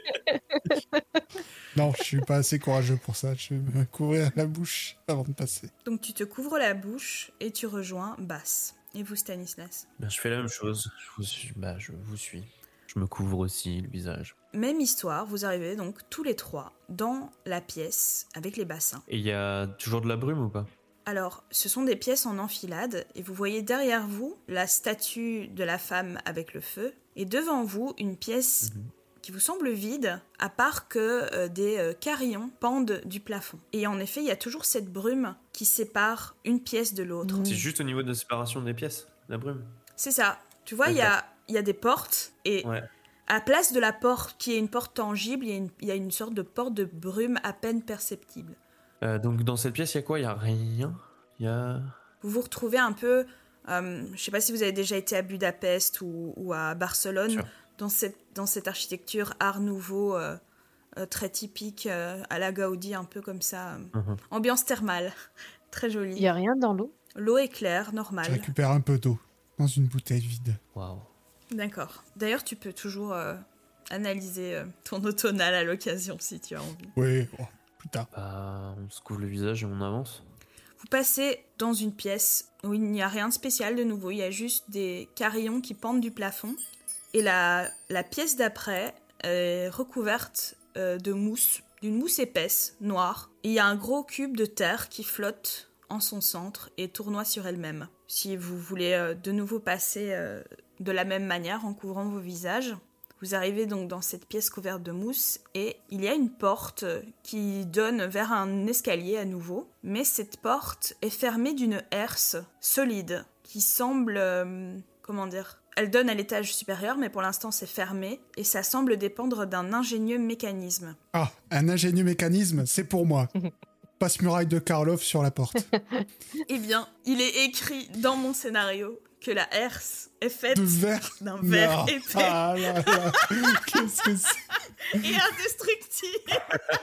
Non, je suis pas assez courageux pour ça. Je vais me couvrir la bouche avant de passer. Donc tu te couvres la bouche et tu rejoins Bass. Et vous, Stanislas? Ben, je fais la même chose. Je vous suis. Bah, je vous suis. Je me couvre aussi le visage. Même histoire, vous arrivez donc tous les trois dans la pièce avec les bassins. Et il y a toujours de la brume ou pas? Alors, ce sont des pièces en enfilade, et vous voyez derrière vous la statue de la femme avec le feu, et devant vous une pièce Mhm. qui vous semble vide, à part que euh, des euh, carillons pendent du plafond. Et en effet, il y a toujours cette brume qui sépare une pièce de l'autre. Mhm. C'est juste au niveau de la séparation des pièces, la brume. C'est ça. Tu vois, il y a, il y a des portes, et Ouais. à place de la porte qui est une porte tangible, il y a une, il y a une sorte de porte de brume à peine perceptible. Euh, donc dans cette pièce, il y a quoi? Il y a rien. Il y a. Vous vous retrouvez un peu, euh, je sais pas si vous avez déjà été à Budapest ou, ou à Barcelone, Sûr. dans cette, dans cette architecture art nouveau euh, euh, très typique, euh, à la Gaudi, un peu comme ça. euh, Mhm. Ambiance thermale, très Il jolie. y a rien dans l'eau. L'eau est claire, Je normale. récupère un peu d'eau dans une bouteille vide. Waouh. D'accord. D'ailleurs, tu peux toujours euh, analyser euh, ton eau tonale à l'occasion si tu as envie. Oui, oh, plus tard. Bah, on se couvre le visage et on avance. Vous passez dans une pièce où il n'y a rien de spécial de nouveau, il y a juste des carillons qui pendent du plafond. Et la, la pièce d'après est recouverte euh, de mousse, d'une mousse épaisse, noire. Et il y a un gros cube de terre qui flotte en son centre et tournoie sur elle-même. Si vous voulez euh, de nouveau passer euh, de la même manière en couvrant vos visages, vous arrivez donc dans cette pièce couverte de mousse et il y a une porte qui donne vers un escalier à nouveau. Mais cette porte est fermée d'une herse solide qui semble... euh, comment dire ? Elle donne à l'étage supérieur, mais pour l'instant c'est fermé et ça semble dépendre d'un ingénieux mécanisme. Ah, un ingénieux mécanisme, c'est pour moi. Passe-muraille de Karloff sur la porte. Eh bien, il est écrit dans mon scénario que la herse est faite De verre. d'un verre Non. épais Ah là là. Qu'est-ce que c'est? et indestructible.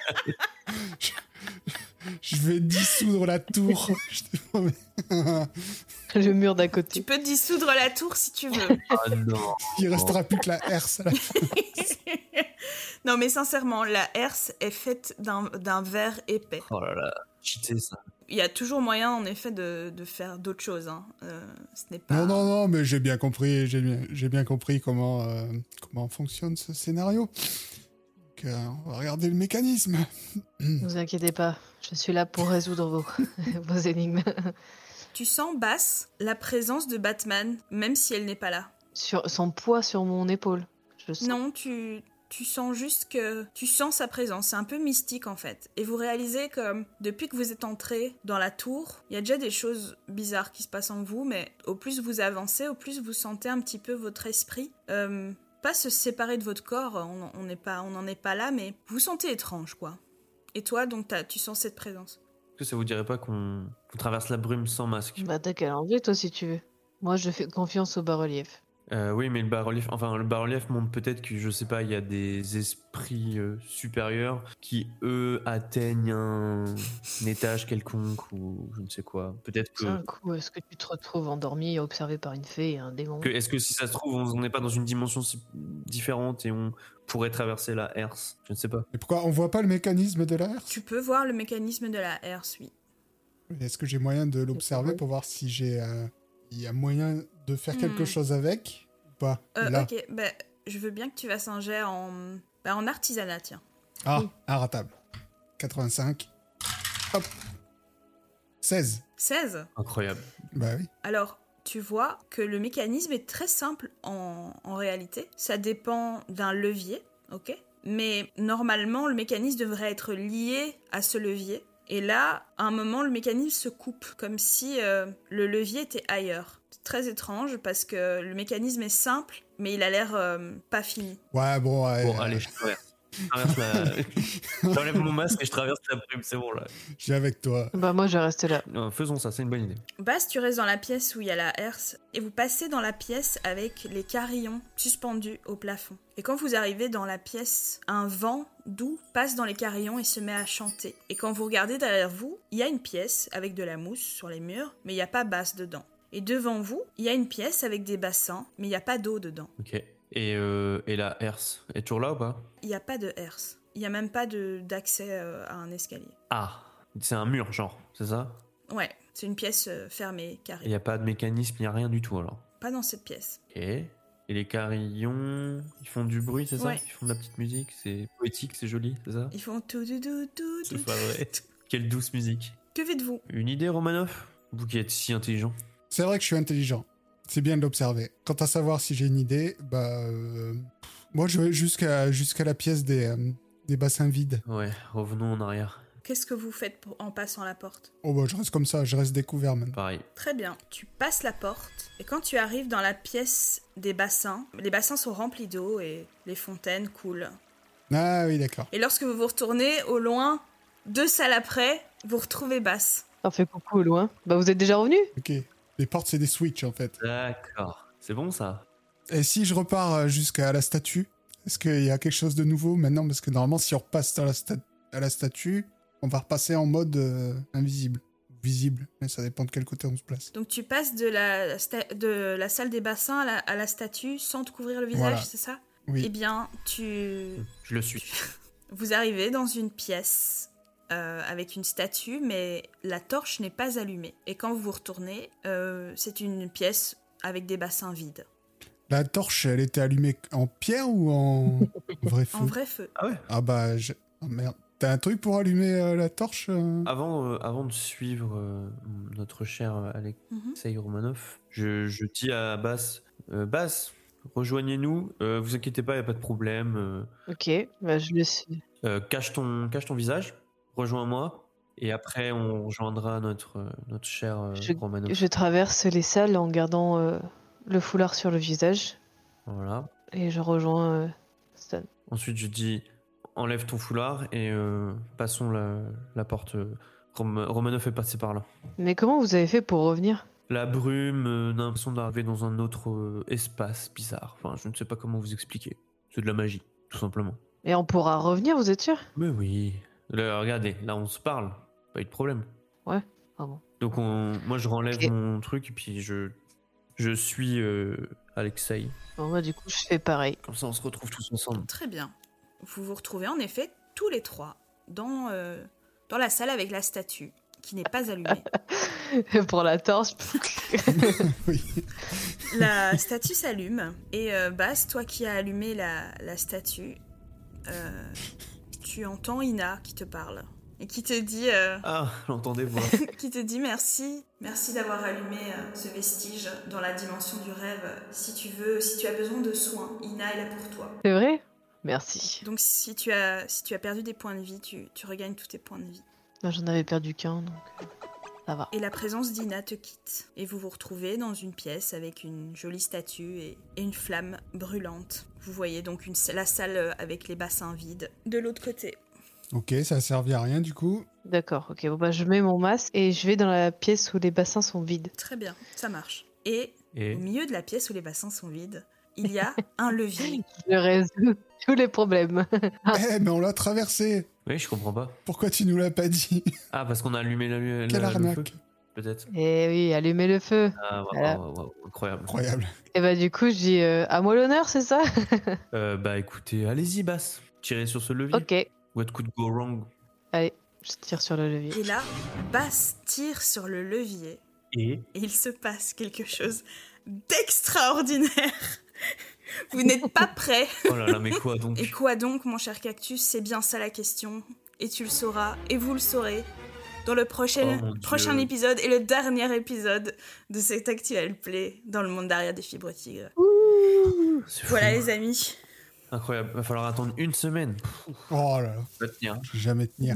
Je vais dissoudre la tour. Je te promets. Le mur d'à Tu côté. peux dissoudre la tour si tu veux. Ah non. Il restera plus que la herse à la fin. Non, mais sincèrement, la herse est faite d'un d'un verre épais. Oh là là. Cheaté ça. Il y a toujours moyen, en effet, de, de faire d'autres choses. Hein. Euh, ce n'est pas... Non, non, non, mais j'ai bien compris, j'ai bien, j'ai bien compris comment, euh, comment fonctionne ce scénario. Donc, euh, on va regarder le mécanisme. Ne vous inquiétez pas, je suis là pour résoudre vos, vos énigmes. Tu sens, Bass, la présence de Batman, même si elle n'est pas là. Sur, son poids sur mon épaule. Je le sens. Non, tu, tu sens juste que... Tu sens sa présence, c'est un peu mystique en fait. Et vous réalisez que depuis que vous êtes entré dans la tour, il y a déjà des choses bizarres qui se passent en vous, mais au plus vous avancez, au plus vous sentez un petit peu votre esprit... Euh, pas se séparer de votre corps, on on n'est pas, on n'en est pas là, mais vous vous sentez étrange, quoi. Et toi, donc, t'as- tu sens cette présence. Est-ce que ça vous dirait pas qu'on qu'on traverse la brume sans masque? Bah t'as qu'à l'enlever toi si tu veux. Moi je fais confiance au bas-relief. Euh, oui, mais le bas-relief, enfin, le bas-relief montre peut-être que, je sais pas, il y a des esprits euh, supérieurs qui, eux, atteignent un, un étage quelconque ou je ne sais quoi. Peut-être que, Un coup, est-ce que tu te retrouves endormi, observé par une fée et un démon que- est-ce que si ça se trouve, on n'est pas dans une dimension si- différente et on pourrait traverser la herse? Je ne sais pas. Et pourquoi on voit pas le mécanisme de la herse? Tu peux voir le mécanisme de la herse, oui. Est-ce que j'ai moyen de l'observer pour voir si j'ai, euh, il y a moyen de faire quelque Hmm. chose avec ou pas? Euh, Là. ok, bah, je veux bien que tu fasses un jet en, bah, en artisanat, tiens. Ah, Oui. inratable. quatre-vingt-cinq. Hop. seize. seize. Incroyable. Bah oui. Alors, tu vois que le mécanisme est très simple en, en réalité. Ça dépend d'un levier, ok? Mais normalement, le mécanisme devrait être lié à ce levier. Et là, à un moment, le mécanisme se coupe, comme si euh, le levier était ailleurs. C'est très étrange parce que le mécanisme est simple, mais il a l'air euh, pas fini. Ouais, bon, ouais, Bon, euh, allez, je traverse. Je traverse la... J'enlève mon masque et je traverse la brume, c'est bon là. j'ai avec toi. Bah moi je vais rester là. Non, faisons ça, c'est une bonne idée. Basse, tu restes dans la pièce où il y a la herse et vous passez dans la pièce avec les carillons suspendus au plafond. Et quand vous arrivez dans la pièce, un vent doux passe dans les carillons et se met à chanter. Et quand vous regardez derrière vous, il y a une pièce avec de la mousse sur les murs, mais il n'y a pas Basse dedans. Et devant vous, il y a une pièce avec des bassins, mais il n'y a pas d'eau dedans. Ok. Et, euh, et la herse est toujours là ou pas? Il n'y a pas de herse. Il n'y a même pas de- d'accès euh, à un escalier. Ah, c'est un mur, genre, c'est ça? Ouais, c'est une pièce euh, fermée, Il carrée. n'y a pas de mécanisme, il n'y a rien du tout alors. Pas dans cette pièce. Ok. Et les carillons, ils font du bruit, c'est ça? Ouais. Ils font de la petite musique, c'est poétique, c'est joli, c'est ça? Ils font tout, tout, tout, tout, C'est tout. pas vrai. Quelle douce musique. Que faites-vous? Une idée, Romanov? Vous qui êtes si intelligent. C'est vrai que je suis intelligent. C'est bien de l'observer. Quant à savoir si j'ai une idée, bah... euh, moi, je vais jusqu'à jusqu'à la pièce des, euh, des bassins vides. Ouais, revenons en arrière. Qu'est-ce que vous faites pour- en passant la porte? Oh, bah, je reste comme ça, je reste découvert maintenant. Pareil. Très bien. Tu passes la porte et quand tu arrives dans la pièce des bassins, les bassins sont remplis d'eau et les fontaines coulent. Ah oui, d'accord. Et lorsque vous vous retournez, au loin, deux salles après, vous retrouvez Basse. On fait coucou au loin. Bah vous êtes déjà revenu? Ok. Les portes, c'est des switches, en fait. D'accord. C'est bon ça? Et si je repars euh, jusqu'à la statue, est-ce qu'il y a quelque chose de nouveau maintenant? Parce que normalement, si on repasse à la, sta- à la statue, on va repasser en mode euh, invisible. Visible, mais ça dépend de quel côté on se place. Donc tu passes de la, sta- de la salle des bassins à la, à la statue sans te couvrir le visage, Voilà. c'est ça? Oui. Eh bien, tu... Je le suis. Vous arrivez dans une pièce euh, avec une statue, mais la torche n'est pas allumée. Et quand vous vous retournez, euh, c'est une pièce avec des bassins vides. La torche, elle était allumée en pierre ou en vrai feu? En vrai feu. Ah ouais? Ah bah, je... oh, merde. T'as un truc pour allumer euh, la torche euh Avant, euh, avant de suivre euh, notre cher Alexei Mhm. Romanov, je, je dis à Bass, euh, Bass, rejoignez-nous, euh, vous inquiétez pas, il n'y a pas de problème, euh, Ok, bah je le suis. euh, cache, ton, cache ton visage, rejoins-moi, et après on rejoindra notre, euh, notre cher euh, Je, Romanov. je traverse les salles en gardant euh, le foulard sur le visage Voilà. et je rejoins euh, Stan. Ensuite je dis, enlève ton foulard et euh, passons la, la porte. euh, Rom- Romanov est passé par là. Mais comment vous avez fait pour revenir? La brume, euh, on a l'impression d'arriver dans un autre euh, espace bizarre. Enfin, je ne sais pas comment vous expliquer. C'est de la magie, tout simplement. Et on pourra revenir, vous êtes sûr? Mais oui. Là, regardez, là on se parle. Pas eu de problème. Ah bon. Donc on, moi je renlève Ok. mon truc et puis je, je suis euh, Alexei. Bon, bah du coup je fais pareil. Comme ça on se retrouve tous ensemble. Très bien. Vous vous retrouvez en effet tous les trois dans, euh, dans la salle avec la statue qui n'est pas allumée. Pour la torche. Oui. La statue s'allume et euh, Bass, toi qui as allumé la, la statue, euh, tu entends Ina qui te parle et qui te dit, euh, Ah, l'entendez-vous? qui te dit merci, merci d'avoir allumé euh, ce vestige dans la dimension du rêve. Si tu veux, si tu as besoin de soins, Ina est là pour toi. C'est vrai? Merci. Donc si tu as, si tu as perdu des points de vie, tu, tu regagnes tous tes points de vie. Moi, j'en avais perdu qu'un, donc euh, ça va. Et la présence d'Ina te quitte. Et vous vous retrouvez dans une pièce avec une jolie statue et, et une flamme brûlante. Vous voyez donc une, la salle avec les bassins vides de l'autre côté. Ok, ça a servi à rien du coup. D'accord, ok. Bon, bah je mets mon masque et je vais dans la pièce où les bassins sont vides. Très bien, ça marche. Et Et au milieu de la pièce où les bassins sont vides, il y a un levier. Je résous tous les problèmes. Eh, mais on l'a traversé. oui, je comprends pas. Pourquoi tu nous l'as pas dit? Ah, parce qu'on a allumé la, la, Quelle le feu, arnaque. peut-être. Et oui, allumez le feu. Ah, waouh, Voilà. waouh, waouh, incroyable. Incroyable. Et bah du coup, je dis euh, à moi l'honneur, c'est ça? Euh, bah écoutez, allez-y, Bass. Tirez sur ce levier. Ok. What could go wrong? Allez, je tire sur le levier. Et là, Bass tire sur le levier Et et il se passe quelque chose d'extraordinaire. Vous n'êtes pas prêts. Oh là là, mais quoi donc? Et quoi donc, mon cher Cactus? C'est bien ça la question. Et tu le sauras, et vous le saurez, dans le prochain, Oh mon prochain Dieu. épisode et le dernier épisode de cet actuel play dans le monde derrière des fibres tigres. C'est Voilà fou. les amis. Incroyable. Va falloir attendre une semaine. Oh là là, Va tenir. je vais jamais tenir.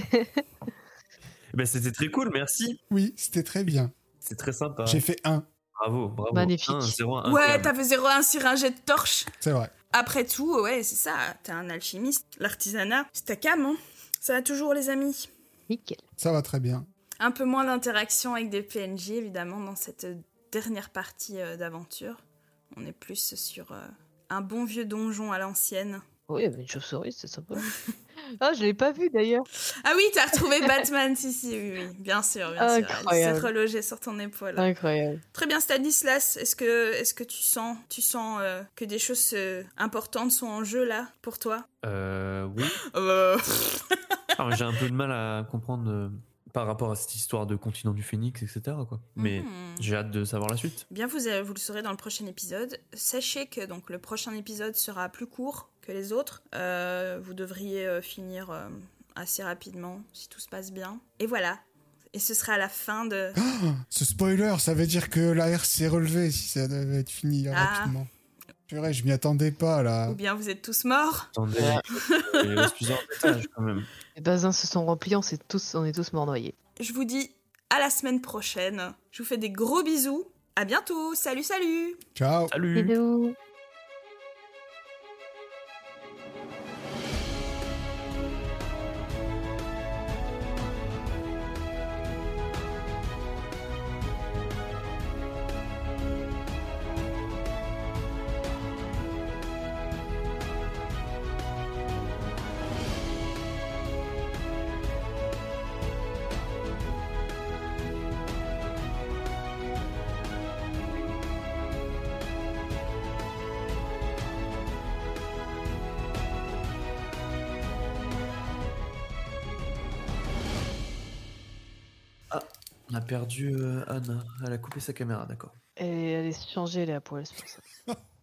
Ben, c'était très cool, merci. Oui, c'était très bien. C'est très sympa. J'ai fait un, Bravo, bravo. Magnifique. Un, zéro, un, Ouais, incroyable. t'avais zéro un sur un jet de torche. c'est vrai. Après tout, ouais, c'est ça. T'es un alchimiste. L'artisanat, c'est ta cam, hein. Ça va toujours, les amis. Nickel. Ça va très bien. Un peu moins d'interaction avec des P N J, évidemment, dans cette dernière partie euh, d'aventure. On est plus sur euh, un bon vieux donjon à l'ancienne. Oui, il y avait une chauve-souris, c'est sympa. Ah, je l'ai pas vu d'ailleurs. Ah oui, t'as retrouvé Batman, si, si, oui, oui, bien sûr, bien sûr. Elle s'est Incroyable. relogée sur ton épaule. Incroyable. Très bien, Stanislas, est-ce que, est-ce que tu sens, tu sens euh, que des choses euh, importantes sont en jeu, là, pour toi? Euh, oui. Euh, Ah, j'ai un peu de mal à comprendre euh, par rapport à cette histoire de continent du Phénix, et cetera. Quoi. Mais hmm. j'ai hâte de savoir la suite. Bien, vous, euh, vous le saurez dans le prochain épisode. Sachez que donc, le prochain épisode sera plus court que les autres. Euh, vous devriez euh, finir euh, assez rapidement, si tout se passe bien. Et voilà. Et ce sera à la fin de... Ce spoiler, ça veut dire que la R s'est relevée si ça devait être fini Ah. rapidement. Purée, je m'y attendais pas là. Ou bien vous êtes tous morts. Attendez, euh, il reste plusieurs étages quand même. Les basins se sont remplis, on, s'est tous, on est tous morts noyés. Je vous dis à la semaine prochaine. Je vous fais des gros bisous. À bientôt. Salut, salut. Ciao. Salut! Hello. On a perdu euh, Anna. Elle a coupé sa caméra, d'accord. Et elle est changée, elle est à poil, c'est pour ça.